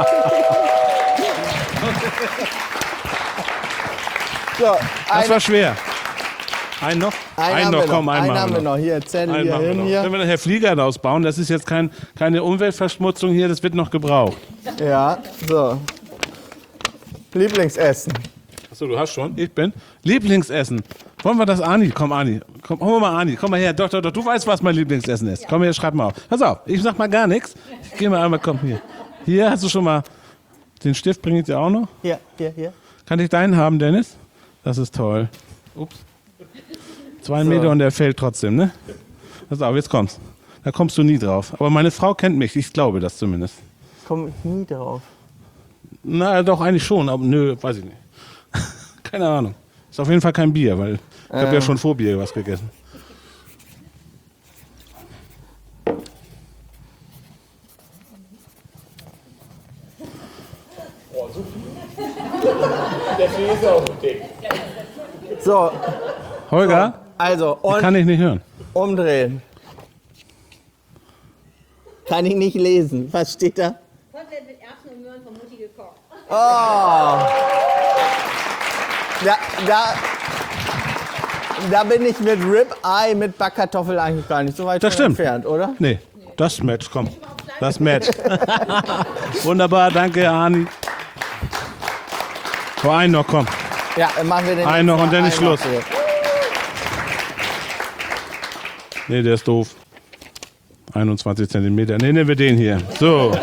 So, das war schwer. Ein noch? Einen, einen noch, komm, einen, einen haben wir noch. noch. Hier, Zettel hier hin. Hier. Können wir nachher Flieger daraus bauen? Das ist jetzt kein, keine Umweltverschmutzung hier, das wird noch gebraucht. Ja, so. Lieblingsessen. Achso, du hast schon? Ich bin. Lieblingsessen. Wollen wir das, Ani? Komm, Ani. Komm, hol mal Ani. Komm mal her. Doch, doch, doch. Du weißt, was mein Lieblingsessen ist. Komm her, schreib mal auf. Pass auf, ich sag mal gar nichts. Ich geh mal einmal, komm hier. Hier hast du schon mal Den Stift bringe ich dir auch noch. Hier, hier, hier. Kann ich deinen haben, Dennis? Das ist toll. Ups. Zwei So. Meter und der fällt trotzdem, ne? Pass auf, jetzt kommst. Da kommst du nie drauf. Aber meine Frau kennt mich, ich glaube das zumindest. Komm ich nie drauf. Na, doch, eigentlich schon, aber nö, weiß ich nicht. Keine Ahnung. Ist auf jeden Fall kein Bier, weil ich habe Ähm. ja schon vor Bier was gegessen. So, Holger, also, und kann ich nicht hören. umdrehen. Kann ich nicht lesen. Was steht da? Kotelett mit Erbsen und Möhren von Mutti gekocht. Oh. Da, da, da bin ich mit Rib-Eye mit Backkartoffel eigentlich gar nicht so weit Das von stimmt. entfernt, oder? Nee, das Match, komm. Das Match. Wunderbar, danke, Arni. Vor einen noch, komm. Ja, dann machen wir den Einen noch jetzt und dann ist einen noch Schluss. hier. Nee, der ist doof. einundzwanzig Zentimeter. Nee, nehmen wir den hier. So.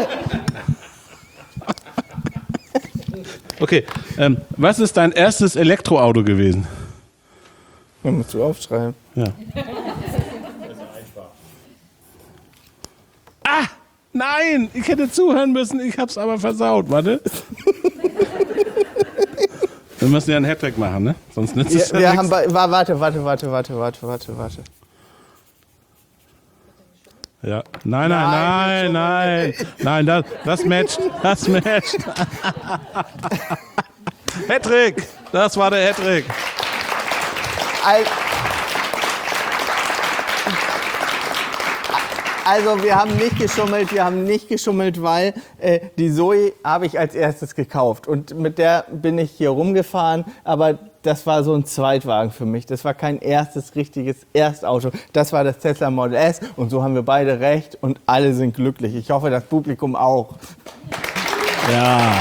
Okay, ähm, was ist dein erstes Elektroauto gewesen? Das musst du aufschreiben. Ja. Ah, nein, ich hätte zuhören müssen, ich hab's aber versaut. Warte. Wir müssen ja einen Hattrick machen, ne? Sonst nützt es Wir, ja wir nichts. haben, bei- wa- warte, warte, warte, warte, warte, warte, warte. Ja. Nein, nein, nein, nein. Nein, das, das matcht. Das matcht. Hattrick. Das war der Hattrick. Al- Also wir haben nicht geschummelt, wir haben nicht geschummelt, weil äh, die Zoe habe ich als erstes gekauft und mit der bin ich hier rumgefahren, aber das war so ein Zweitwagen für mich. Das war kein erstes richtiges Erstauto. Das war das Tesla Model S und so haben wir beide recht und alle sind glücklich. Ich hoffe, das Publikum auch. Ja.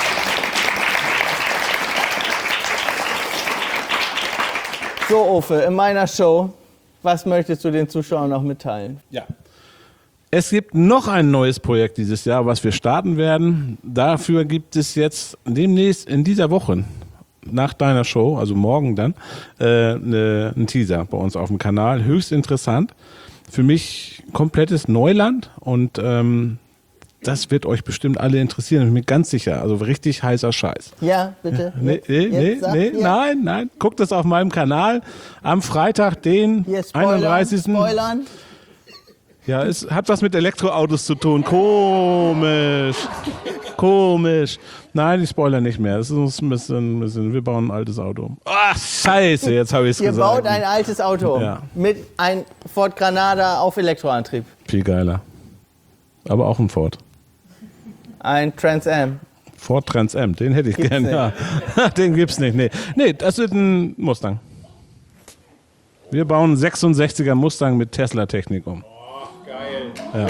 So, Ofe, in meiner Show, was möchtest du den Zuschauern noch mitteilen? Ja. Es gibt noch ein neues Projekt dieses Jahr, was wir starten werden. Dafür gibt es jetzt demnächst in dieser Woche, nach deiner Show, also morgen dann, äh, ne, einen Teaser bei uns auf dem Kanal. Höchst interessant. Für mich komplettes Neuland und ähm, das wird euch bestimmt alle interessieren, bin ich mir ganz sicher. Also richtig heißer Scheiß. Ja, bitte. Nee, Jetzt- nee, nee, jetzt sag nee, hier. nein, nein. Guckt es auf meinem Kanal am Freitag, den Hier spoilern, einunddreißigsten spoilern. Ja, es hat was mit Elektroautos zu tun. Komisch. Komisch. Nein, ich spoilere nicht mehr. Das ist ein bisschen, ein bisschen, wir bauen ein altes Auto. Ach, scheiße, jetzt habe ich es Ihr gesagt. baut ein altes Auto Ja. mit einem Ford Granada auf Elektroantrieb. Viel geiler. Aber auch ein Ford. Ein Trans Am. Ford Trans Am, den hätte ich Gibt's gern. nicht. Ja. Den gibt's nicht. Nee. nee, das wird ein Mustang. Wir bauen einen sechsundsechziger Mustang mit Tesla-Technik um. Oh, geil. Ja.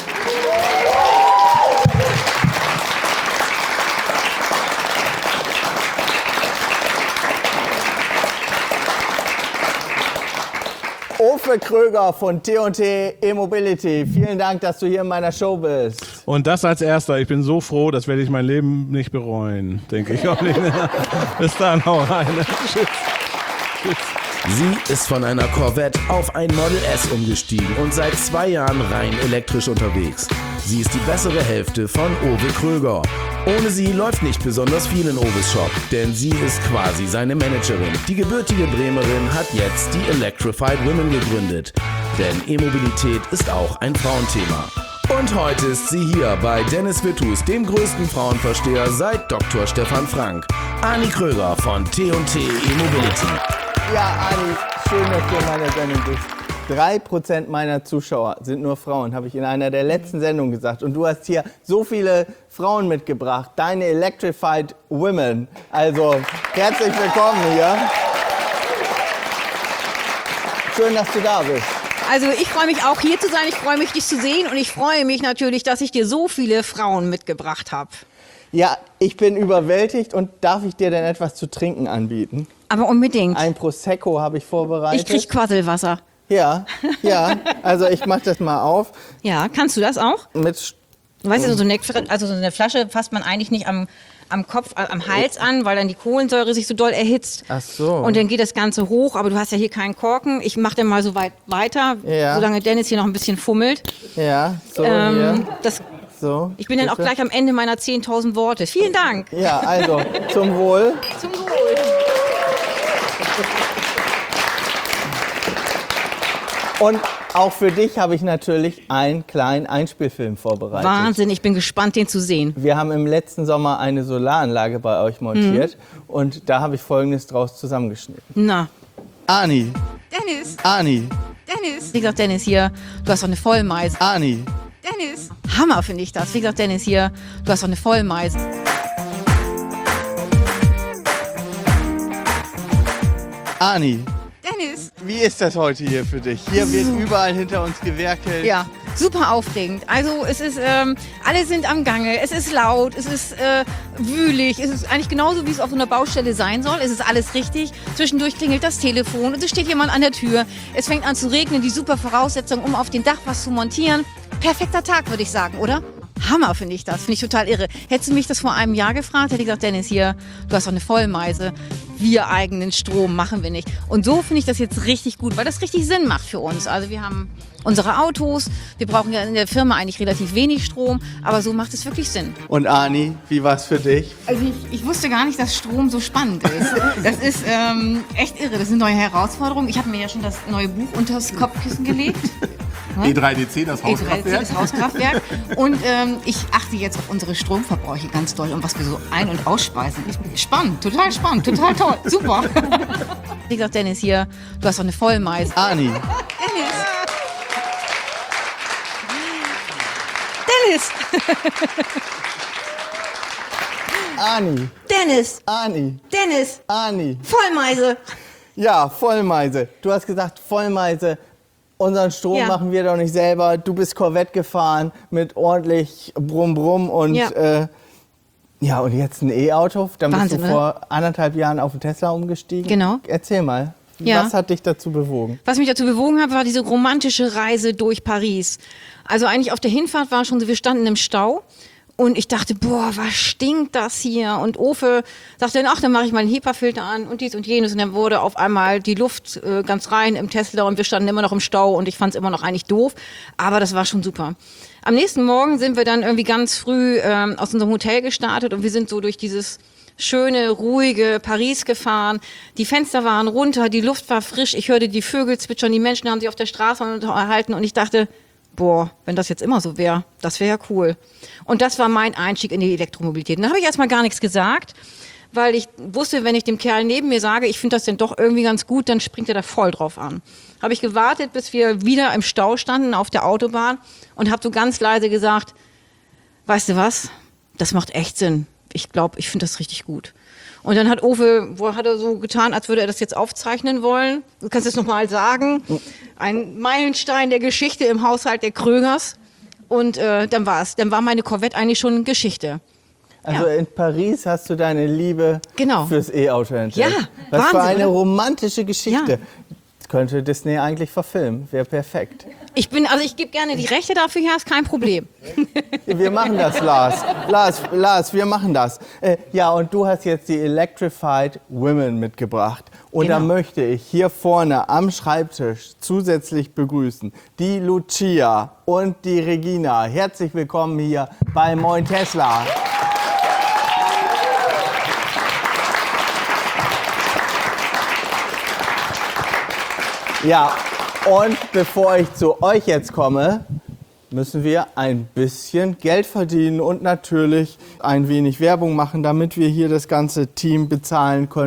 Ofe Kröger von T und T E-Mobility. Vielen Dank, dass du hier in meiner Show bist. Und das als erster. Ich bin so froh, das werde ich mein Leben nicht bereuen, denke ich auch nicht. Bis dann, hau rein. Tschüss. Sie ist von einer Corvette auf ein Model S umgestiegen und seit zwei Jahren rein elektrisch unterwegs. Sie ist die bessere Hälfte von Owe Kröger. Ohne sie läuft nicht besonders viel in Oves Shop, denn sie ist quasi seine Managerin. Die gebürtige Bremerin hat jetzt die Electrified Women gegründet. Denn E-Mobilität ist auch ein Frauenthema. Und heute ist sie hier bei Dennis Witthus, dem größten Frauenversteher seit Doktor Stefan Frank. Ani Kröger von T und T E-Mobility. Ja, Ani, schön, dass du in meiner Sendung bist. Drei Prozent meiner Zuschauer sind nur Frauen, habe ich in einer der letzten Sendungen gesagt. Und du hast hier so viele Frauen mitgebracht, deine Electrified Women. Also, herzlich willkommen hier. Schön, dass du da bist. Also ich freue mich auch hier zu sein, ich freue mich dich zu sehen und ich freue mich natürlich, dass ich dir so viele Frauen mitgebracht habe. Ja, ich bin überwältigt und darf ich dir denn etwas zu trinken anbieten? Aber unbedingt. Ein Prosecco habe ich vorbereitet. Ich krieg Quasselwasser. Ja, ja. Also ich mache das mal auf. Ja, kannst du das auch? Mit Weißt du, so eine, also so eine Flasche fasst man eigentlich nicht am, am Kopf, am Hals an, weil dann die Kohlensäure sich so doll erhitzt. Ach so. Und dann geht das Ganze hoch, aber du hast ja hier keinen Korken. Ich mache den mal so weit weiter, Ja. solange Dennis hier noch ein bisschen fummelt. Ja, so Ähm, hier. das, So, ich bin dann auch bitte. gleich am Ende meiner zehntausend Worte. Vielen Dank. Ja, also, zum Wohl. Zum Wohl. Und auch für dich habe ich natürlich einen kleinen Einspielfilm vorbereitet. Wahnsinn, ich bin gespannt, den zu sehen. Wir haben im letzten Sommer eine Solaranlage bei euch montiert und da habe ich Folgendes draus zusammengeschnitten. Na, Ani, Dennis, Ani, Dennis. Wie gesagt, Dennis hier, du hast doch eine Vollmeise. Ani. Dennis. Hammer finde ich das. Wie gesagt, Dennis hier, du hast doch eine Vollmeise. Ani, Dennis. wie ist das heute hier für dich? Hier wird überall hinter uns gewerkelt. Ja, super aufregend. Also es ist, ähm, alle sind am Gange, es ist laut, es ist äh, wühlig, es ist eigentlich genauso, wie es auf so einer Baustelle sein soll. Es ist alles richtig. Zwischendurch klingelt das Telefon und es steht jemand an der Tür. Es fängt an zu regnen, die super Voraussetzung, um auf dem Dach was zu montieren. Perfekter Tag, würde ich sagen, oder? Hammer finde ich das, finde ich total irre. Hättest du mich das vor einem Jahr gefragt, hätte ich gesagt, Dennis, hier, du hast doch eine Vollmeise. Wir eigenen Strom machen wir nicht. Und so finde ich das jetzt richtig gut, weil das richtig Sinn macht für uns. Also wir haben unsere Autos, wir brauchen ja in der Firma eigentlich relativ wenig Strom, aber so macht es wirklich Sinn. Und Ani, wie war's für dich? Also ich, ich wusste gar nicht, dass Strom so spannend ist. Das ist ähm, echt irre, das sind neue Herausforderungen. Ich habe mir ja schon das neue Buch unter das Kopfkissen gelegt. E drei D C, das E drei D C, das Hauskraftwerk. Und ähm, ich achte jetzt auf unsere Stromverbräuche ganz doll und was wir so ein- und ausspeisen. Spannend, total spannend, total toll, super. Wie gesagt, Dennis, hier, du hast doch eine Vollmeise. Ani, Dennis! Ani, Dennis! Ani, Dennis! Ani. Vollmeise! Ja, Vollmeise. Du hast gesagt, Vollmeise. Unseren Strom Ja. machen wir doch nicht selber. Du bist Corvette gefahren mit ordentlich Brumm Brumm und Ja. äh, ja, und jetzt ein E-Auto. Dann Wahnsinn, bist du vor anderthalb Jahren auf den Tesla umgestiegen. Genau. Erzähl mal, Ja. was hat dich dazu bewogen? Was mich dazu bewogen hat, war diese romantische Reise durch Paris. Also eigentlich auf der Hinfahrt war schon so, wir standen im Stau und ich dachte, boah, was stinkt das hier? Und Ofe sagte dann, ach, dann mache ich mal einen HEPA-Filter an und dies und jenes. Und dann wurde auf einmal die Luft äh, ganz rein im Tesla und wir standen immer noch im Stau und ich fand es immer noch eigentlich doof. Aber das war schon super. Am nächsten Morgen sind wir dann irgendwie ganz früh ähm, aus unserem Hotel gestartet und wir sind so durch dieses schöne, ruhige Paris gefahren. Die Fenster waren runter, die Luft war frisch. Ich hörte die Vögel zwitschern, die Menschen haben sich auf der Straße unterhalten und ich dachte, boah, wenn das jetzt immer so wäre, das wäre ja cool. Und das war mein Einstieg in die Elektromobilität. Und da habe ich erstmal gar nichts gesagt, weil ich wusste, wenn ich dem Kerl neben mir sage, ich finde das denn doch irgendwie ganz gut, dann springt er da voll drauf an. Habe ich gewartet, bis wir wieder im Stau standen auf der Autobahn und habe so ganz leise gesagt, weißt du was, das macht echt Sinn. Ich glaube, ich finde das richtig gut. Und dann hat Owe, wo hat er so getan, als würde er das jetzt aufzeichnen wollen. Du kannst es nochmal sagen. Ein Meilenstein der Geschichte im Haushalt der Krögers. Und äh, dann war es. Dann war meine Corvette eigentlich schon Geschichte. Also Ja. in Paris hast du deine Liebe Genau. fürs E-Auto entdeckt. Ja, Was für Wahnsinn, eine oder? romantische Geschichte. Ja. Das könnte Disney eigentlich verfilmen. Wäre perfekt. Ich bin, also ich gebe gerne die Rechte dafür her, ist kein Problem. Wir machen das, Lars. Lars, Lars, wir machen das. Äh, ja, und du hast jetzt die Electrified Women mitgebracht. Und da Genau. möchte ich hier vorne am Schreibtisch zusätzlich begrüßen die Lucia und die Regina. Herzlich willkommen hier bei Moin Tesla. Ja, und bevor ich zu euch jetzt komme, müssen wir ein bisschen Geld verdienen und natürlich ein wenig Werbung machen, damit wir hier das ganze Team bezahlen können.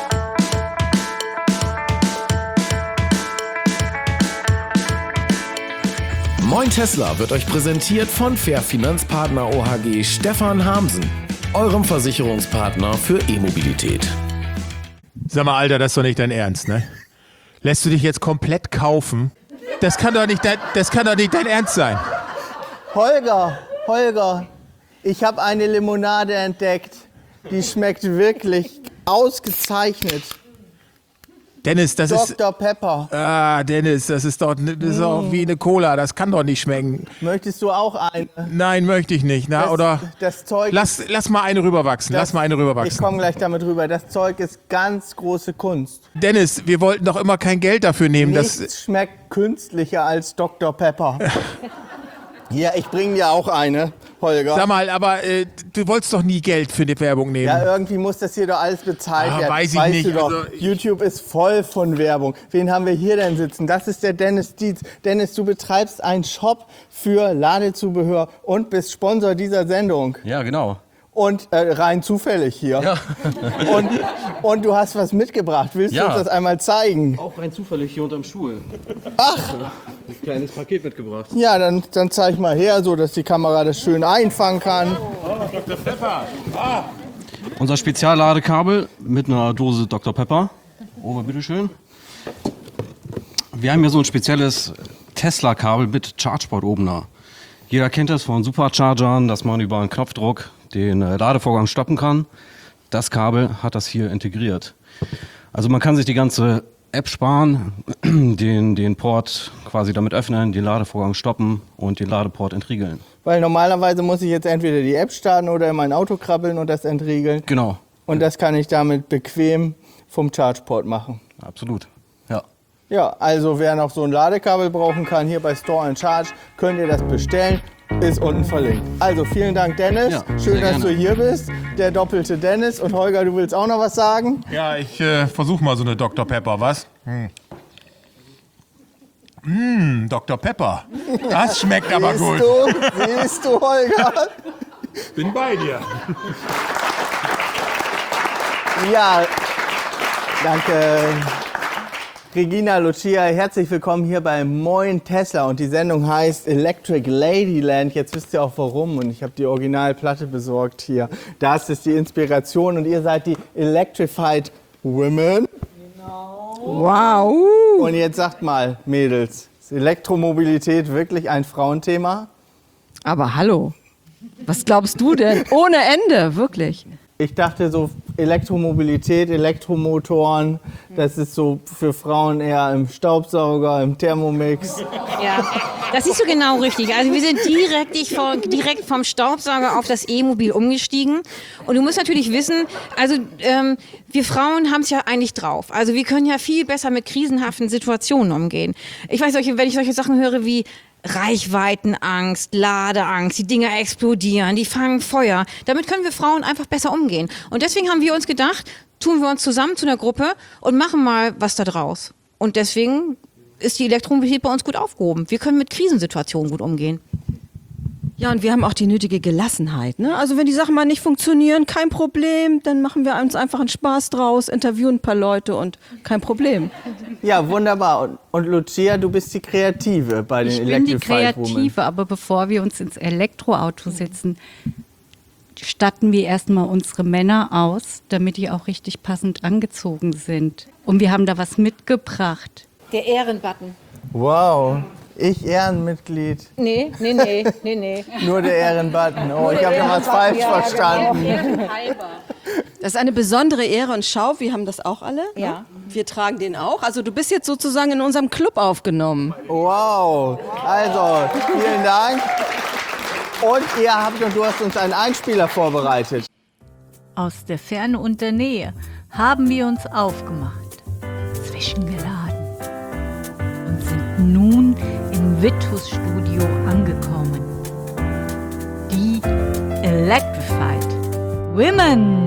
Moin Tesla wird euch präsentiert von Fair Finanzpartner O H G Stefan Hamsen, eurem Versicherungspartner für E-Mobilität. Sag mal, Alter, das ist doch nicht dein Ernst, ne? Lässt du dich jetzt komplett kaufen? Das kann doch nicht dein, das kann doch nicht dein Ernst sein. Holger, Holger, ich habe eine Limonade entdeckt. Die schmeckt wirklich ausgezeichnet. Dennis, das ist... Doktor Pepper. Ah, Dennis, das ist doch das ist auch wie eine Cola, das kann doch nicht schmecken. Möchtest du auch eine? Nein, möchte ich nicht. Na, Das- oder das Zeug- lass, lass mal eine rüberwachsen, lass mal eine Ich rüberwachsen. komme gleich damit rüber. Das Zeug ist ganz große Kunst. Dennis, wir wollten doch immer kein Geld dafür nehmen. Das, Nichts schmeckt künstlicher als Doktor Pepper. Ja, ich bringe dir auch eine, Holger. sag mal, aber äh, du wolltest doch nie Geld für die Werbung nehmen. Ja, irgendwie muss das hier doch alles bezahlt Ah, werden. weiß ich weißt nicht, Du doch, also ich- YouTube ist voll von Werbung. Wen haben wir hier denn sitzen? Das ist der Dennis Dietz. Dennis, du betreibst einen Shop für Ladezubehör und bist Sponsor dieser Sendung. Ja, genau. Und äh, rein zufällig hier. Ja. Und, und du hast was mitgebracht. Willst Ja. du uns das einmal zeigen? Auch rein zufällig hier unterm Stuhl. Ach, Ein kleines Paket mitgebracht. ja, dann, dann zeig mal her, so dass die Kamera das schön einfangen kann. Unser Spezialladekabel mit einer Dose Doktor Pepper. Ober, bitteschön. Wir haben hier so ein spezielles Tesla-Kabel mit ChargePort-Opener. Jeder kennt das von Superchargern, dass man über einen Knopfdruck den äh, Ladevorgang stoppen kann. Das Kabel hat das hier integriert. Also man kann sich die ganze App sparen, den, den Port quasi damit öffnen, den Ladevorgang stoppen und den Ladeport entriegeln. Weil normalerweise muss ich jetzt entweder die App starten oder in mein Auto krabbeln und das entriegeln. Genau, Und das kann ich damit bequem vom Chargeport machen. absolut. Ja. Ja, also wer noch so ein Ladekabel brauchen kann, hier bei Store and Charge, könnt ihr das bestellen. Ist unten verlinkt. Also vielen Dank, Dennis. Ja, Schön, sehr dass gerne. du hier bist. Der doppelte Dennis. Und Holger, du willst auch noch was sagen? Ja, ich äh, versuche mal so eine Doktor Pepper, was? Hm. Mm, Doktor Pepper. Das schmeckt aber Siehst gut. du? Siehst du, Holger? Bin bei dir. Ja, danke. Regina Lucia, herzlich willkommen hier bei Moin Tesla und die Sendung heißt Electric Ladyland. Jetzt wisst ihr auch warum und ich habe die Originalplatte besorgt hier. Das ist die Inspiration und ihr seid die Electrified Women. Wow. Und jetzt sagt mal, Mädels, ist Elektromobilität wirklich ein Frauenthema? Aber hallo, was glaubst du denn? Ohne Ende, wirklich. Ich dachte so Elektromobilität, Elektromotoren, das ist so für Frauen eher im Staubsauger, im Thermomix. Ja, das siehst du genau richtig. Also wir sind direkt, ich vor, direkt vom Staubsauger auf das E-Mobil umgestiegen. Und du musst natürlich wissen, also ähm, wir Frauen haben es ja eigentlich drauf. Also wir können ja viel besser mit krisenhaften Situationen umgehen. Ich weiß, solche, wenn ich solche Sachen höre wie Reichweitenangst, Ladeangst, die Dinger explodieren, die fangen Feuer. Damit können wir Frauen einfach besser umgehen. Und deswegen haben wir uns gedacht, tun wir uns zusammen zu einer Gruppe und machen mal was da draus. Und deswegen ist die Elektromobilität bei uns gut aufgehoben. Wir können mit Krisensituationen gut umgehen. Ja, und wir haben auch die nötige Gelassenheit. Ne? Also wenn die Sachen mal nicht funktionieren, kein Problem, dann machen wir uns einfach einen Spaß draus, interviewen ein paar Leute und kein Problem. Ja, wunderbar. Und, und Lucia, du bist die Kreative bei den Ich bin die Electrified Women. Kreative, aber bevor wir uns ins Elektroauto setzen, statten wir erstmal unsere Männer aus, damit die auch richtig passend angezogen sind. Und wir haben da was mitgebracht. Der Ehrenbutton. Wow, ich Ehrenmitglied. Nee, nee, nee, nee, nee. Nur der Ehrenbutton. Oh, ich habe da was falsch verstanden. Das ist eine besondere Ehre und schau, wir haben das auch alle. Ja. Ne? Wir tragen den auch. Also du bist jetzt sozusagen in unserem Club aufgenommen. Wow, also vielen Dank. Und ihr habt und du hast uns einen Einspieler vorbereitet. Aus der Ferne und der Nähe haben wir uns aufgemacht, zwischengeladen und sind nun im Withus-Studio angekommen. Die Electrified Women.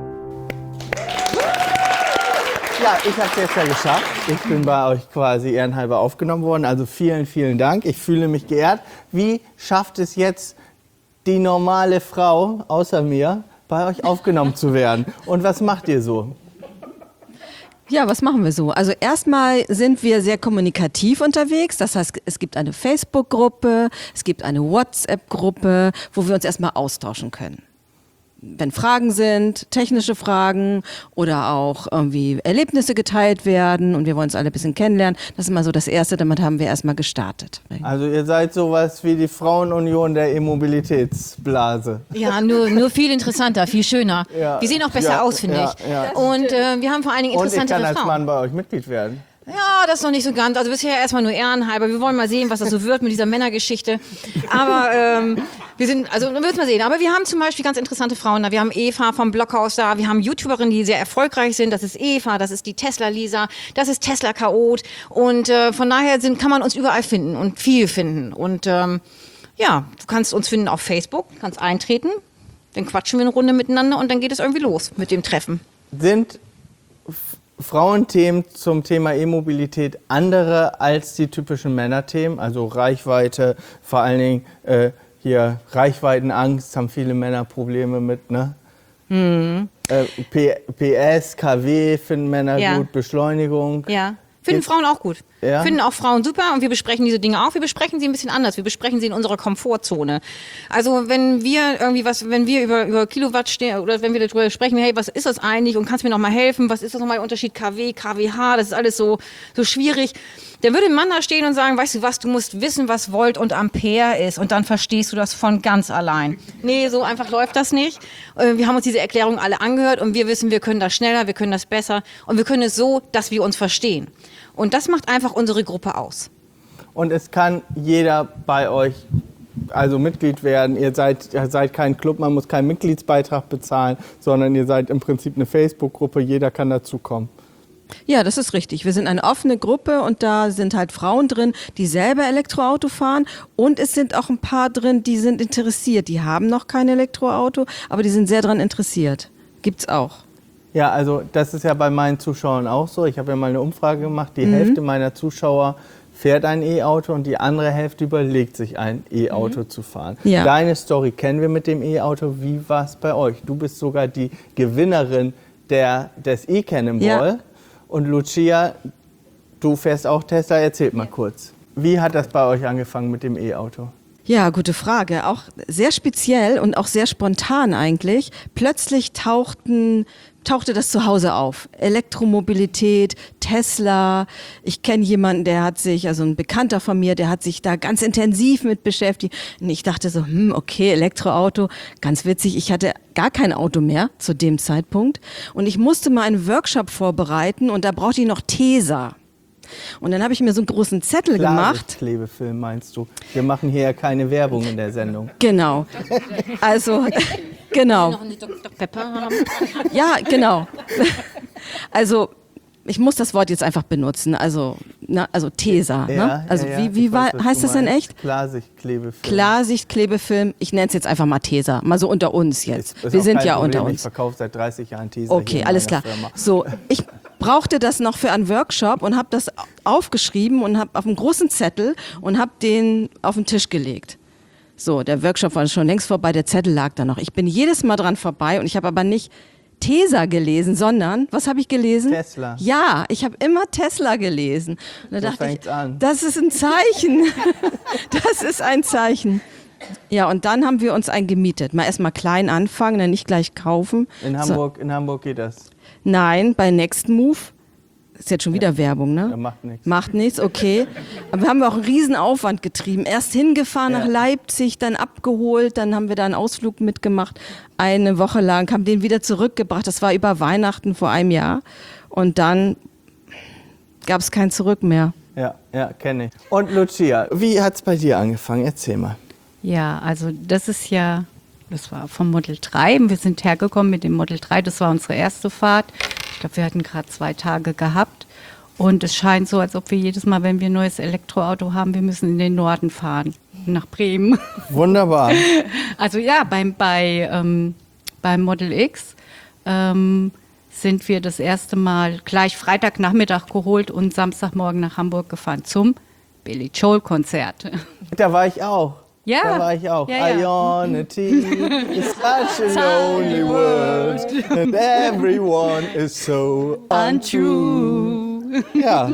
Ja, ich habe es jetzt ja geschafft. Ich bin bei euch quasi ehrenhalber aufgenommen worden. Also vielen, vielen Dank. Ich fühle mich geehrt. Wie schafft es jetzt die normale Frau außer mir, bei euch aufgenommen zu werden? Und was macht ihr so? Ja, was machen wir so? Also erstmal sind wir sehr kommunikativ unterwegs. Das heißt, es gibt eine Facebook-Gruppe, es gibt eine WhatsApp-Gruppe, wo wir uns erstmal austauschen können. wenn Fragen sind, technische Fragen oder auch irgendwie Erlebnisse geteilt werden und wir wollen uns alle ein bisschen kennenlernen. Das ist immer so das Erste, damit haben wir erstmal gestartet. Also ihr seid sowas wie die Frauenunion der E-Mobilitätsblase. Ja, nur, nur viel interessanter, viel schöner. Ja. Wir sehen auch besser Ja, aus, finde ja, ich. ja. Und äh, wir haben vor allen Dingen Und ich interessantere kann als Frauen. Mann bei euch Mitglied werden. Ja, das ist noch nicht so ganz. Also bisher erstmal nur ehrenhalber. Wir wollen mal sehen, was das so wird mit dieser Männergeschichte. Aber ähm, wir sind, also wir müssen mal sehen. Aber wir haben zum Beispiel ganz interessante Frauen da. Wir haben Eva vom Blockhaus da. Wir haben YouTuberinnen, die sehr erfolgreich sind. Das ist Eva, das ist die Tesla-Lisa, das ist Tesla-Chaot. Und äh, von daher sind, kann man uns überall finden und viel finden. Und ähm, ja, du kannst uns finden auf Facebook, kannst eintreten. Dann quatschen wir eine Runde miteinander und dann geht es irgendwie los mit dem Treffen. Sind Frauenthemen zum Thema E-Mobilität andere als die typischen Männerthemen? Also Reichweite, vor allen Dingen äh, hier Reichweitenangst, haben viele Männer Probleme mit, ne? Mhm. Äh, P PS, K W finden Männer Ja. gut, Beschleunigung. Ja. Finden Jetzt- Frauen auch gut. Ja? Finden auch Frauen super und wir besprechen diese Dinge auch. Wir besprechen sie ein bisschen anders. Wir besprechen sie in unserer Komfortzone. Also wenn wir irgendwie was, wenn wir über, über Kilowatt stehen oder wenn wir darüber sprechen, hey, was ist das eigentlich und kannst mir noch mal helfen? Was ist das nochmal der Unterschied K W, K W H? Das ist alles so, so schwierig. Dann würde ein Mann da stehen und sagen, weißt du was, du musst wissen, was Volt und Ampere ist und dann verstehst du das von ganz allein. Nee, so einfach läuft das nicht. Äh, Wir haben uns diese Erklärung alle angehört und wir wissen, wir können das schneller, wir können das besser und wir können es so, dass wir uns verstehen. Und das macht einfach unsere Gruppe aus. Und es kann jeder bei euch also Mitglied werden. Ihr seid, ihr seid kein Club, man muss keinen Mitgliedsbeitrag bezahlen, sondern ihr seid im Prinzip eine Facebook-Gruppe, jeder kann dazukommen. Ja, das ist richtig. Wir sind eine offene Gruppe und da sind halt Frauen drin, die selber Elektroauto fahren und es sind auch ein paar drin, die sind interessiert. Die haben noch kein Elektroauto, aber die sind sehr daran interessiert. Gibt's auch. Ja, also das ist ja bei meinen Zuschauern auch so. Ich habe ja mal eine Umfrage gemacht. Die Mhm. Hälfte meiner Zuschauer fährt ein E-Auto und die andere Hälfte überlegt sich, ein E-Auto Mhm. zu fahren. Ja. Deine Story kennen wir mit dem E-Auto. Wie war es bei euch? Du bist sogar die Gewinnerin der, des E-Cannonball. Ja. Und Lucia, du fährst auch Tesla. Erzählt mal kurz. Wie hat das bei euch angefangen mit dem E-Auto? Ja, gute Frage. Auch sehr speziell und auch sehr spontan eigentlich. Plötzlich tauchten, tauchte das zu Hause auf. Elektromobilität, Tesla. Ich kenne jemanden, der hat sich, also ein Bekannter von mir, der hat sich da ganz intensiv mit beschäftigt. Und ich dachte so, hm, okay, Elektroauto, ganz witzig. Ich hatte gar kein Auto mehr zu dem Zeitpunkt. Und ich musste mal einen Workshop vorbereiten und da brauchte ich noch Tesa. Und dann habe ich mir so einen großen Zettel gemacht. Klebefilm meinst du? Wir machen hier ja keine Werbung in der Sendung. Genau. Also, genau. Noch eine Doktor Pepper haben. Ja, genau. Also, ich muss das Wort jetzt einfach benutzen. Also, na, also Tesa. Ja, ne? Also, ja, ja, wie, wie ich war, weiß, was heißt du das denn meinst. echt? Klarsicht-Klebefilm. Klarsicht-Klebefilm. Ich nenne es jetzt einfach mal Tesa. Mal so unter uns jetzt. Ist Wir auch sind kein ja Problem. unter Ich uns. verkaufe seit dreißig Jahren Tesa. Okay, hier in alles meiner klar. Firma. So, ich brauchte das noch für einen Workshop und habe das aufgeschrieben und habe auf einen großen Zettel und habe den auf den Tisch gelegt. So, der Workshop war schon längst vorbei, der Zettel lag da noch. Ich bin jedes Mal dran vorbei und ich habe aber nicht Tesa gelesen, sondern, was habe ich gelesen? Tesla. Ja, ich habe immer Tesla gelesen. Und da So dachte ich, fängt's an. das ist ein Zeichen. Das ist ein Zeichen. Ja, und dann haben wir uns einen gemietet. Mal erstmal klein anfangen, dann nicht gleich kaufen. In So. Hamburg, in Hamburg geht das. Nein, bei Next Move. Ist jetzt schon wieder Werbung, ne? Ja, macht nichts. Macht nichts, okay. Aber wir haben auch einen riesen Aufwand getrieben. Erst hingefahren Ja. nach Leipzig, dann abgeholt, dann haben wir da einen Ausflug mitgemacht. Eine Woche lang, haben den wieder zurückgebracht. Das war über Weihnachten vor einem Jahr. Und dann gab es kein Zurück mehr. Ja, ja, kenne ich. Und Lucia, wie hat's bei dir angefangen? Erzähl mal. Ja, also das ist ja, das war vom Model drei. Wir sind hergekommen mit dem Model drei. Das war unsere erste Fahrt. Ich glaube, wir hatten gerade zwei Tage gehabt. Und es scheint so, als ob wir jedes Mal, wenn wir ein neues Elektroauto haben, wir müssen in den Norden fahren, nach Bremen. Wunderbar. Also ja, beim, bei, ähm, beim Model X ähm, sind wir das erste Mal gleich Freitagnachmittag geholt und Samstagmorgen nach Hamburg gefahren zum Billy Joel Konzert. Da war ich auch. Ja. Da war ich auch. Ja, ja. Ionity is such a lonely world and everyone is so untrue. Ja,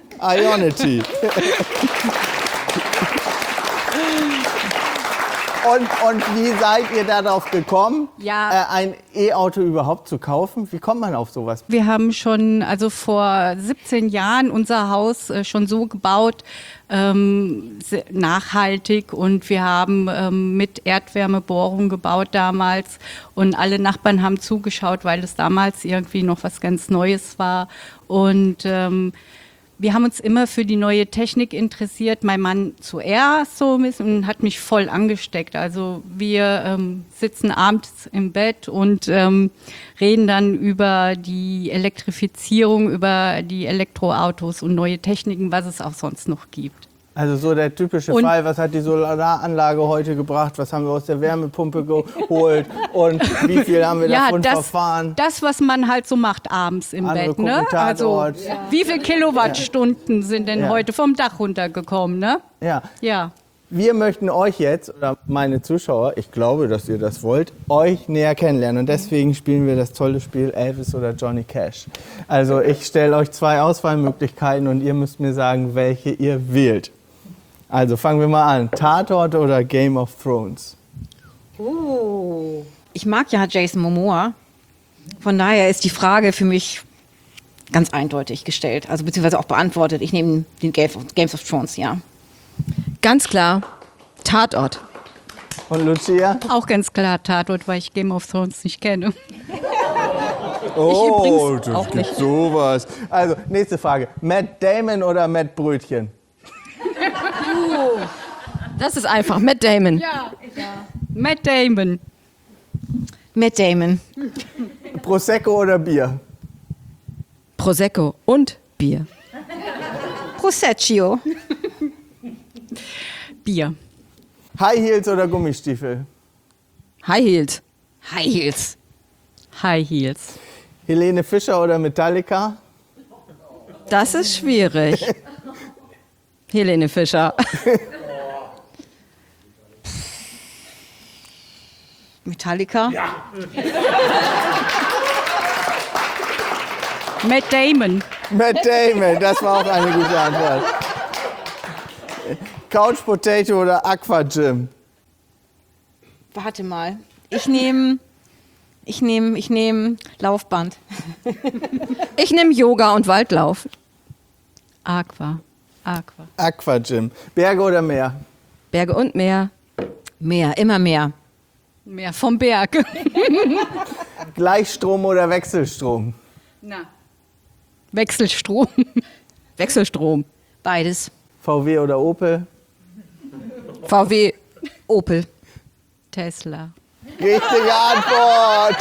Ionity. Und, und wie seid ihr darauf gekommen, Ja. äh, ein E-Auto überhaupt zu kaufen? Wie kommt man auf sowas? Wir haben schon, also vor siebzehn Jahren unser Haus äh, schon so gebaut, ähm, se- nachhaltig, und wir haben ähm, mit Erdwärmebohrung gebaut damals, und alle Nachbarn haben zugeschaut, weil es damals irgendwie noch was ganz Neues war, und ähm, wir haben uns immer für die neue Technik interessiert. Mein Mann zuerst so ein bisschen und hat mich voll angesteckt. Also wir ähm, sitzen abends im Bett und ähm, reden dann über die Elektrifizierung, über die Elektroautos und neue Techniken, was es auch sonst noch gibt. Also so der typische Und- Fall, was hat die Solaranlage heute gebracht, was haben wir aus der Wärmepumpe geholt und wie viel haben wir davon das, verfahren? das, was man halt so macht abends im Andere Bett. Ne? gucken Also Tatort. wie viel Kilowattstunden sind denn Ja. heute vom Dach runtergekommen? Ne? Ja. Ja. Wir möchten euch jetzt, oder meine Zuschauer, ich glaube, dass ihr das wollt, euch näher kennenlernen. Und deswegen spielen wir das tolle Spiel Elvis oder Johnny Cash. Also ich stelle euch zwei Auswahlmöglichkeiten und ihr müsst mir sagen, welche ihr wählt. Also fangen wir mal an. Tatort oder Game of Thrones? Oh. Ich mag ja Jason Momoa. Von daher ist die Frage für mich ganz eindeutig gestellt, also beziehungsweise auch beantwortet. Ich nehme den Game of, Games of Thrones, ja. Ganz klar, Tatort. Und Lucia? Auch ganz klar Tatort, weil ich Game of Thrones nicht kenne. Oh, übrigens das auch gibt nicht. sowas. Also, nächste Frage. Matt Damon oder Matt Brötchen? Das ist einfach, Matt Damon. Ja, Matt Damon. Matt Damon. Prosecco oder Bier? Prosecco und Bier. Prosecco. Bier. High Heels oder Gummistiefel? High Heels. High Heels. High Heels. Helene Fischer oder Metallica? Das ist schwierig. Helene Fischer. Metallica. Ja. Matt Damon. Matt Damon, das war auch eine gute Antwort. Couch Potato oder Aqua Gym? Warte mal. Ich nehme, ich nehme, ich nehme Laufband. Ich nehme Yoga und Waldlauf. Aqua. Aqua. Aqua Gym. Berge oder Meer? Berge und Meer. Mehr, immer mehr. Mehr vom Berg. Gleichstrom oder Wechselstrom? Na. Wechselstrom. Wechselstrom. Beides. V W oder Opel? V W. Opel. Tesla. Richtige Antwort!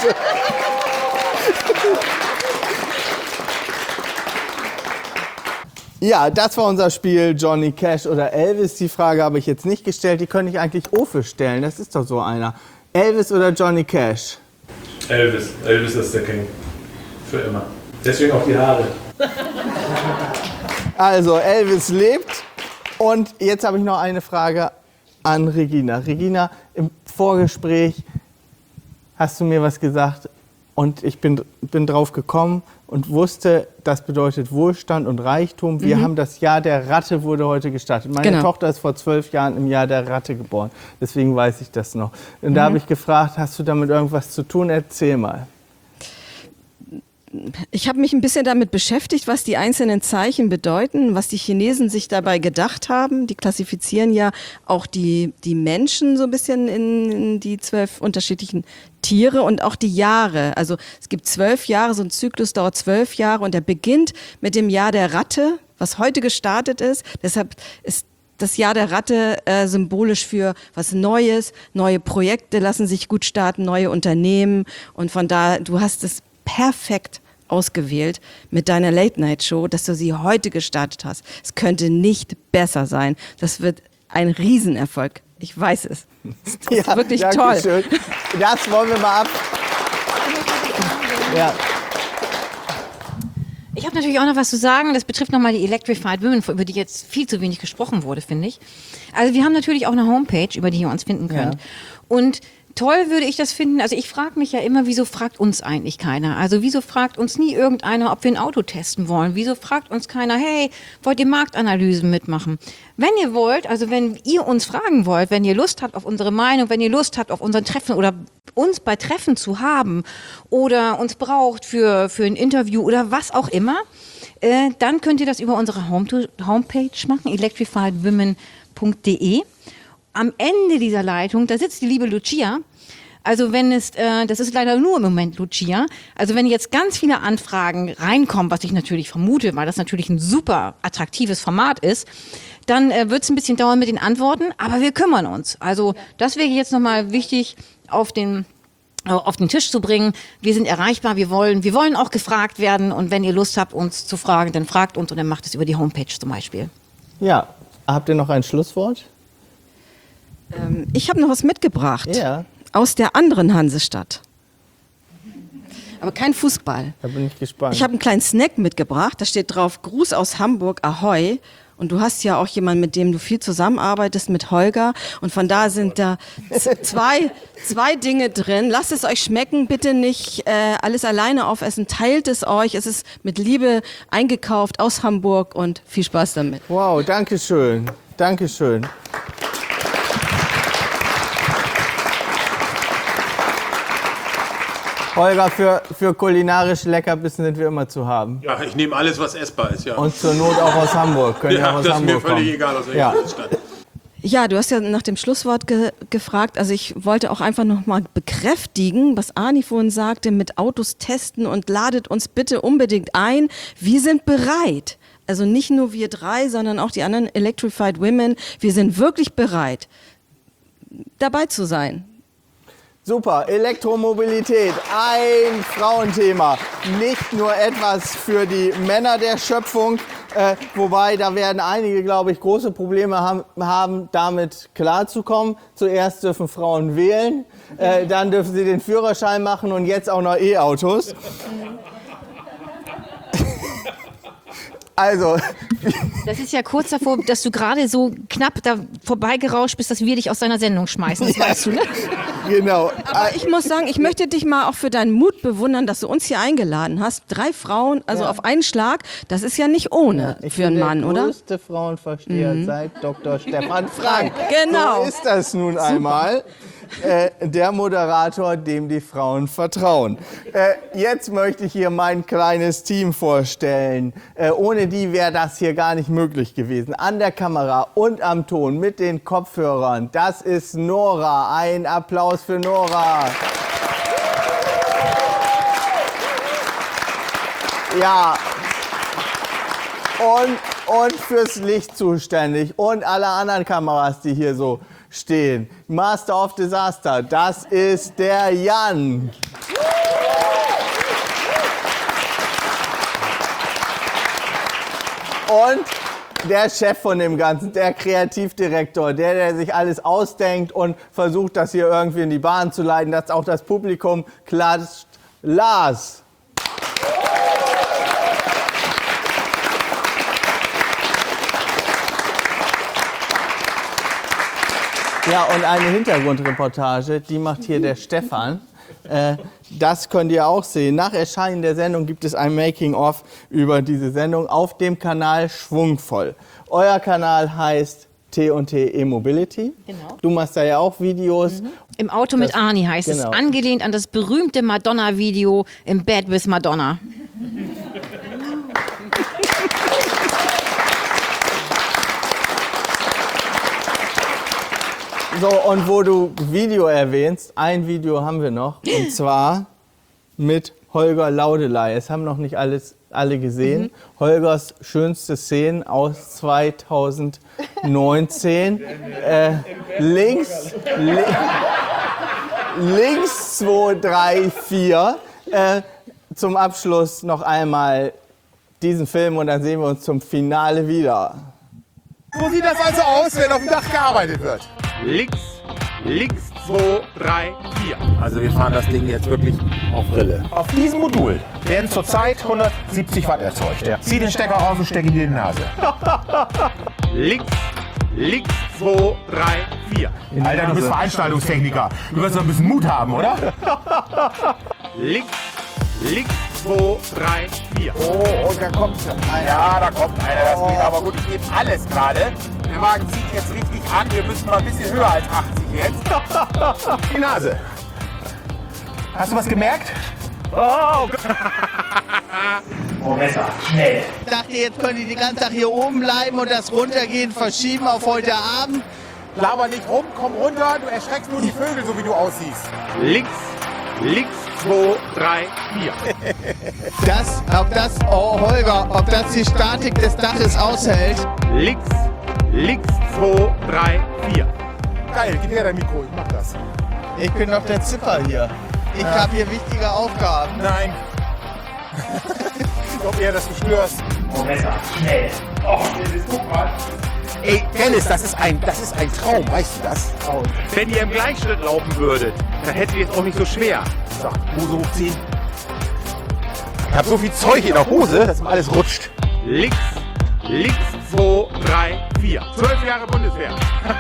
Ja, das war unser Spiel Johnny Cash oder Elvis. Die Frage habe ich jetzt nicht gestellt, die könnte ich eigentlich Ofe stellen. Das ist doch so einer. Elvis oder Johnny Cash? Elvis. Elvis ist der King. Für immer. Deswegen auch die Haare. Also, Elvis lebt. Und jetzt habe ich noch eine Frage an Regina. Regina, im Vorgespräch hast du mir was gesagt und ich bin, bin drauf gekommen und wusste, das bedeutet Wohlstand und Reichtum. Wir Mhm. haben das Jahr der Ratte wurde heute gestartet. Meine Genau. Tochter ist vor zwölf Jahren im Jahr der Ratte geboren. Deswegen weiß ich das noch. Und da Mhm. habe ich gefragt, hast du damit irgendwas zu tun? Erzähl mal. Ich habe mich ein bisschen damit beschäftigt, was die einzelnen Zeichen bedeuten, was die Chinesen sich dabei gedacht haben. Die klassifizieren ja auch die, die Menschen so ein bisschen in, in die zwölf unterschiedlichen Tiere und auch die Jahre. Also es gibt zwölf Jahre, so ein Zyklus dauert zwölf Jahre und der beginnt mit dem Jahr der Ratte, was heute gestartet ist. Deshalb ist das Jahr der Ratte äh, symbolisch für was Neues, neue Projekte lassen sich gut starten, neue Unternehmen und von da, du hast es perfekt ausgewählt mit deiner Late-Night-Show, dass du sie heute gestartet hast. Es könnte nicht besser sein. Das wird ein Riesenerfolg. Ich weiß es. Das ist wirklich danke toll. schön. Das wollen wir mal ab. Ja. Ich habe natürlich auch noch was zu sagen. Das betrifft nochmal die Electrified Women, über die jetzt viel zu wenig gesprochen wurde, finde ich. Also wir haben natürlich auch eine Homepage, über die ihr uns finden könnt. Ja. Und toll würde ich das finden. Also ich frage mich ja immer, wieso fragt uns eigentlich keiner? Also wieso fragt uns nie irgendeiner, ob wir ein Auto testen wollen? Wieso fragt uns keiner, hey, wollt ihr Marktanalysen mitmachen? Wenn ihr wollt, also wenn ihr uns fragen wollt, wenn ihr Lust habt auf unsere Meinung, wenn ihr Lust habt auf unseren Treffen oder uns bei Treffen zu haben oder uns braucht für, für ein Interview oder was auch immer, äh, dann könnt ihr das über unsere Home- Homepage machen, electrified women punkt de. Am Ende dieser Leitung, da sitzt die liebe Lucia. Also wenn es, äh, das ist leider nur im Moment Lucia, also wenn jetzt ganz viele Anfragen reinkommen, was ich natürlich vermute, weil das natürlich ein super attraktives Format ist, dann äh, wird es ein bisschen dauern mit den Antworten, aber wir kümmern uns. Also das wäre jetzt nochmal wichtig auf den auf den Tisch zu bringen. Wir sind erreichbar, wir wollen, wir wollen auch gefragt werden und wenn ihr Lust habt, uns zu fragen, dann fragt uns und dann macht es über die Homepage zum Beispiel. Ja, habt ihr noch ein Schlusswort? Ähm, ich habe noch was mitgebracht. Ja. Aus der anderen Hansestadt. Aber kein Fußball. Da bin ich gespannt. Ich habe einen kleinen Snack mitgebracht. Da steht drauf, Gruß aus Hamburg, Ahoi. Und du hast ja auch jemanden, mit dem du viel zusammenarbeitest, mit Holger. Und von da sind da z- zwei, zwei Dinge drin. Lasst es euch schmecken. Bitte nicht äh, alles alleine aufessen. Teilt es euch. Es ist mit Liebe eingekauft aus Hamburg. Und viel Spaß damit. Wow, danke schön. Danke schön. Holger, für, für kulinarisch Leckerbissen sind wir immer zu haben. Ja, ich nehme alles, was essbar ist, ja. Und zur Not auch aus Hamburg. Können ja, ja auch aus das Hamburg ist mir völlig kommen. egal, aus welcher Ja. Stadt. Ja, du hast ja nach dem Schlusswort ge- gefragt. Also ich wollte auch einfach nochmal bekräftigen, was Ani vorhin sagte, mit Autos testen und ladet uns bitte unbedingt ein. Wir sind bereit. Also nicht nur wir drei, sondern auch die anderen Electrified Women. Wir sind wirklich bereit, dabei zu sein. Super, Elektromobilität, ein Frauenthema. Nicht nur etwas für die Männer der Schöpfung, äh, wobei da werden einige, glaube ich, große Probleme haben, haben damit klarzukommen. Zuerst dürfen Frauen wählen, äh, dann dürfen sie den Führerschein machen und jetzt auch noch E-Autos. Also, das ist ja kurz davor, dass du gerade so knapp da vorbeigerauscht bist, dass wir dich aus deiner Sendung schmeißen. Das weißt du, ne? Genau. Aber ich muss sagen, ich möchte dich mal auch für deinen Mut bewundern, dass du uns hier eingeladen hast. Drei Frauen, also Ja. auf einen Schlag, das ist ja nicht ohne Ich für einen bin Mann, der oder? größte Frauenversteher Mhm. seit Doktor Stefan Frank. Genau. So ist das nun einmal. Äh, der Moderator, dem die Frauen vertrauen. Äh, jetzt möchte ich hier mein kleines Team vorstellen. Äh, ohne die wäre das hier gar nicht möglich gewesen. An der Kamera und am Ton mit den Kopfhörern. Das ist Nora. Ein Applaus für Nora. Ja. Und, und fürs Licht zuständig und alle anderen Kameras, die hier so stehen. Master of Disaster, das ist der Jan. Und der Chef von dem Ganzen, der Kreativdirektor, der, der sich alles ausdenkt und versucht, das hier irgendwie in die Bahn zu leiten, dass auch das Publikum klatscht. Lars. Ja, und eine Hintergrundreportage, die macht hier der Stefan. Äh, das könnt ihr auch sehen. Nach Erscheinen der Sendung gibt es ein Making-of über diese Sendung auf dem Kanal Schwungvoll. Euer Kanal heißt T und T E-Mobility. Genau. Du machst da ja auch Videos. Mhm. Im Auto mit Das- Arnie heißt genau. es, angelehnt an das berühmte Madonna-Video im Bed with Madonna. So, und wo du Video erwähnst, ein Video haben wir noch, und zwar mit Holger Laudeley. Es haben noch nicht alles, alle gesehen. Mhm. Holgers schönste Szenen aus zweitausendneunzehn. äh, links, li links zwei, drei, vier. Äh, zum Abschluss noch einmal diesen Film und dann sehen wir uns zum Finale wieder. So sieht das also aus, wenn auf dem Dach gearbeitet wird. Links, links, zwei, drei, vier. Also wir fahren das Ding jetzt wirklich auf Rille. Auf diesem Modul werden zurzeit hundertsiebzig Watt erzeugt. Ja. Zieh den Stecker raus und steck ihn in die Nase. Links, links, zwei, drei, vier. Alter, du bist Veranstaltungstechniker. Du wirst doch ein bisschen Mut haben, oder? Links, links, zwei, drei, vier. Oh, und da kommt einer. Ja, da kommt einer. Das geht aber gut. Ich gebe alles gerade. Der Wagen zieht jetzt richtig an. Wir müssen mal ein bisschen höher als achtzig jetzt. Die Nase. Hast du was gemerkt? Oh, oh Messer, schnell. Ich dachte, jetzt könnt ihr den ganzen Tag hier oben bleiben und das Runtergehen verschieben auf heute Abend. Laber nicht rum, komm runter. Du erschreckst nur die Vögel, so wie du aussiehst. links, links, zwei, drei, vier. Das, ob das, oh Holger, ob das die Statik des Daches aushält. Links, links, zwei, drei, vier. Geil, gib her dein Mikro, ich mach das. Ich bin doch der Zipper hier. Ich Ja. habe hier wichtige Aufgaben. Nein. Ich glaube eher, dass du störst. Oh Messer, schnell. Oh, Dennis, guck mal. Ey, Dennis, das ist ein, das ist ein Traum, weißt du das? Oh. Wenn ihr im Gleichschritt laufen würdet, dann hättet ihr es auch nicht so schwer. So, Hose hochziehen. Ich habe so viel Zeug in der Hose, dass mir alles rutscht. Links, links, zwei, drei, vier. Zwölf Jahre Bundeswehr.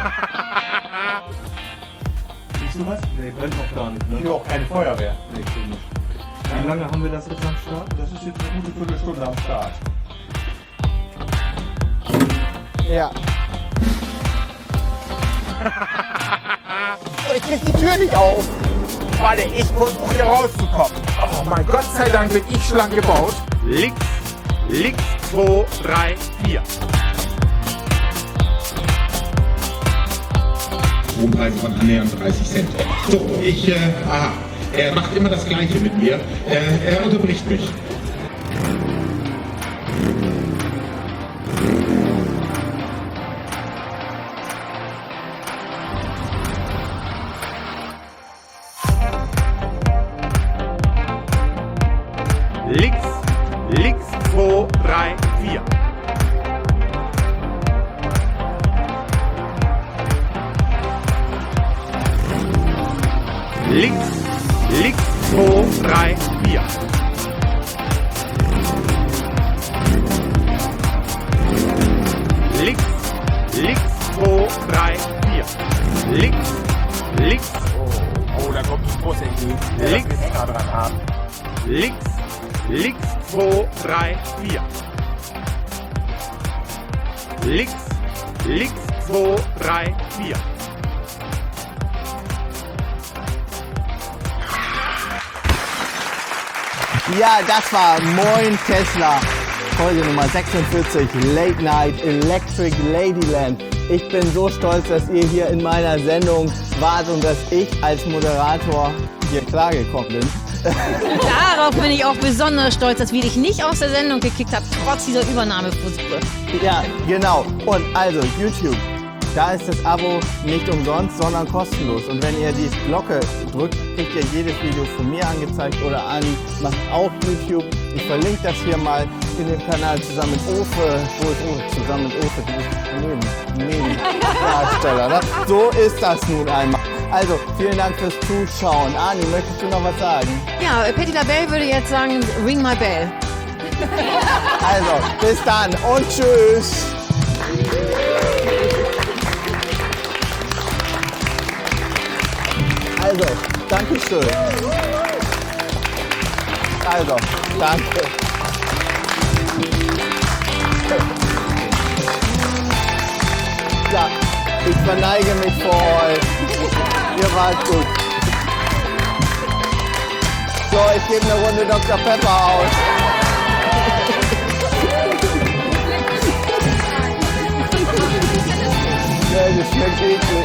Siehst du was? Nee, brennt noch gar nicht. Ne? Hier auch keine Feuerwehr. Nee, stimmt nicht. Wie lange haben wir das jetzt am Start? Das ist jetzt eine gute Viertelstunde am Start. Ja. Ich krieg die Tür nicht auf. Warte, ich versuche hier rauszukommen. Oh mein Gott sei Dank bin ich schlank gebaut. Links, links, zwei, drei, vier. Strompreis von annähernd dreißig Cent. So, ich, äh, aha, er macht immer das Gleiche mit mir. Äh, er unterbricht mich. Links, links, zwei, drei, vier. Links, links, zwei, drei, vier. Links, links, zwei, drei, vier. Links, links. Oh, oh da kommt ein großer Engel. Links. Den Hänger dran haben. Links, links, zwei, drei, vier. Links, links, zwei, drei, vier. Ja, das war Moin Tesla, Folge Nummer sechsundvierzig, Late Night Electric Ladyland. Ich bin so stolz, dass ihr hier in meiner Sendung wart und dass ich als Moderator hier klargekommen bin. Darauf bin ich auch besonders stolz, dass wir dich nicht aus der Sendung gekickt haben, trotz dieser Übernahmeversuche. Ja, genau. Und also YouTube, da ist das Abo nicht umsonst, sondern kostenlos. Und wenn ihr die Glocke drückt, kriegt ihr jedes Video von mir angezeigt oder an, macht auch YouTube. Ich verlinke das hier mal in dem Kanal zusammen mit Ofe. Wo ist Ofe? Zusammen mit Ofe, du bist neben, neben Darsteller, ne? So ist das nun einmal. Also, vielen Dank fürs Zuschauen. Ani, möchtest du noch was sagen? Ja, Patti LaBelle würde jetzt sagen, ring my bell. Also, bis dann und tschüss. Also, danke schön. Also, danke. Ja, ich verneige mich vor euch. Ihr wart gut. So, ich gebe eine Runde Doktor Pepper aus. Nee, das schmeckt eklig.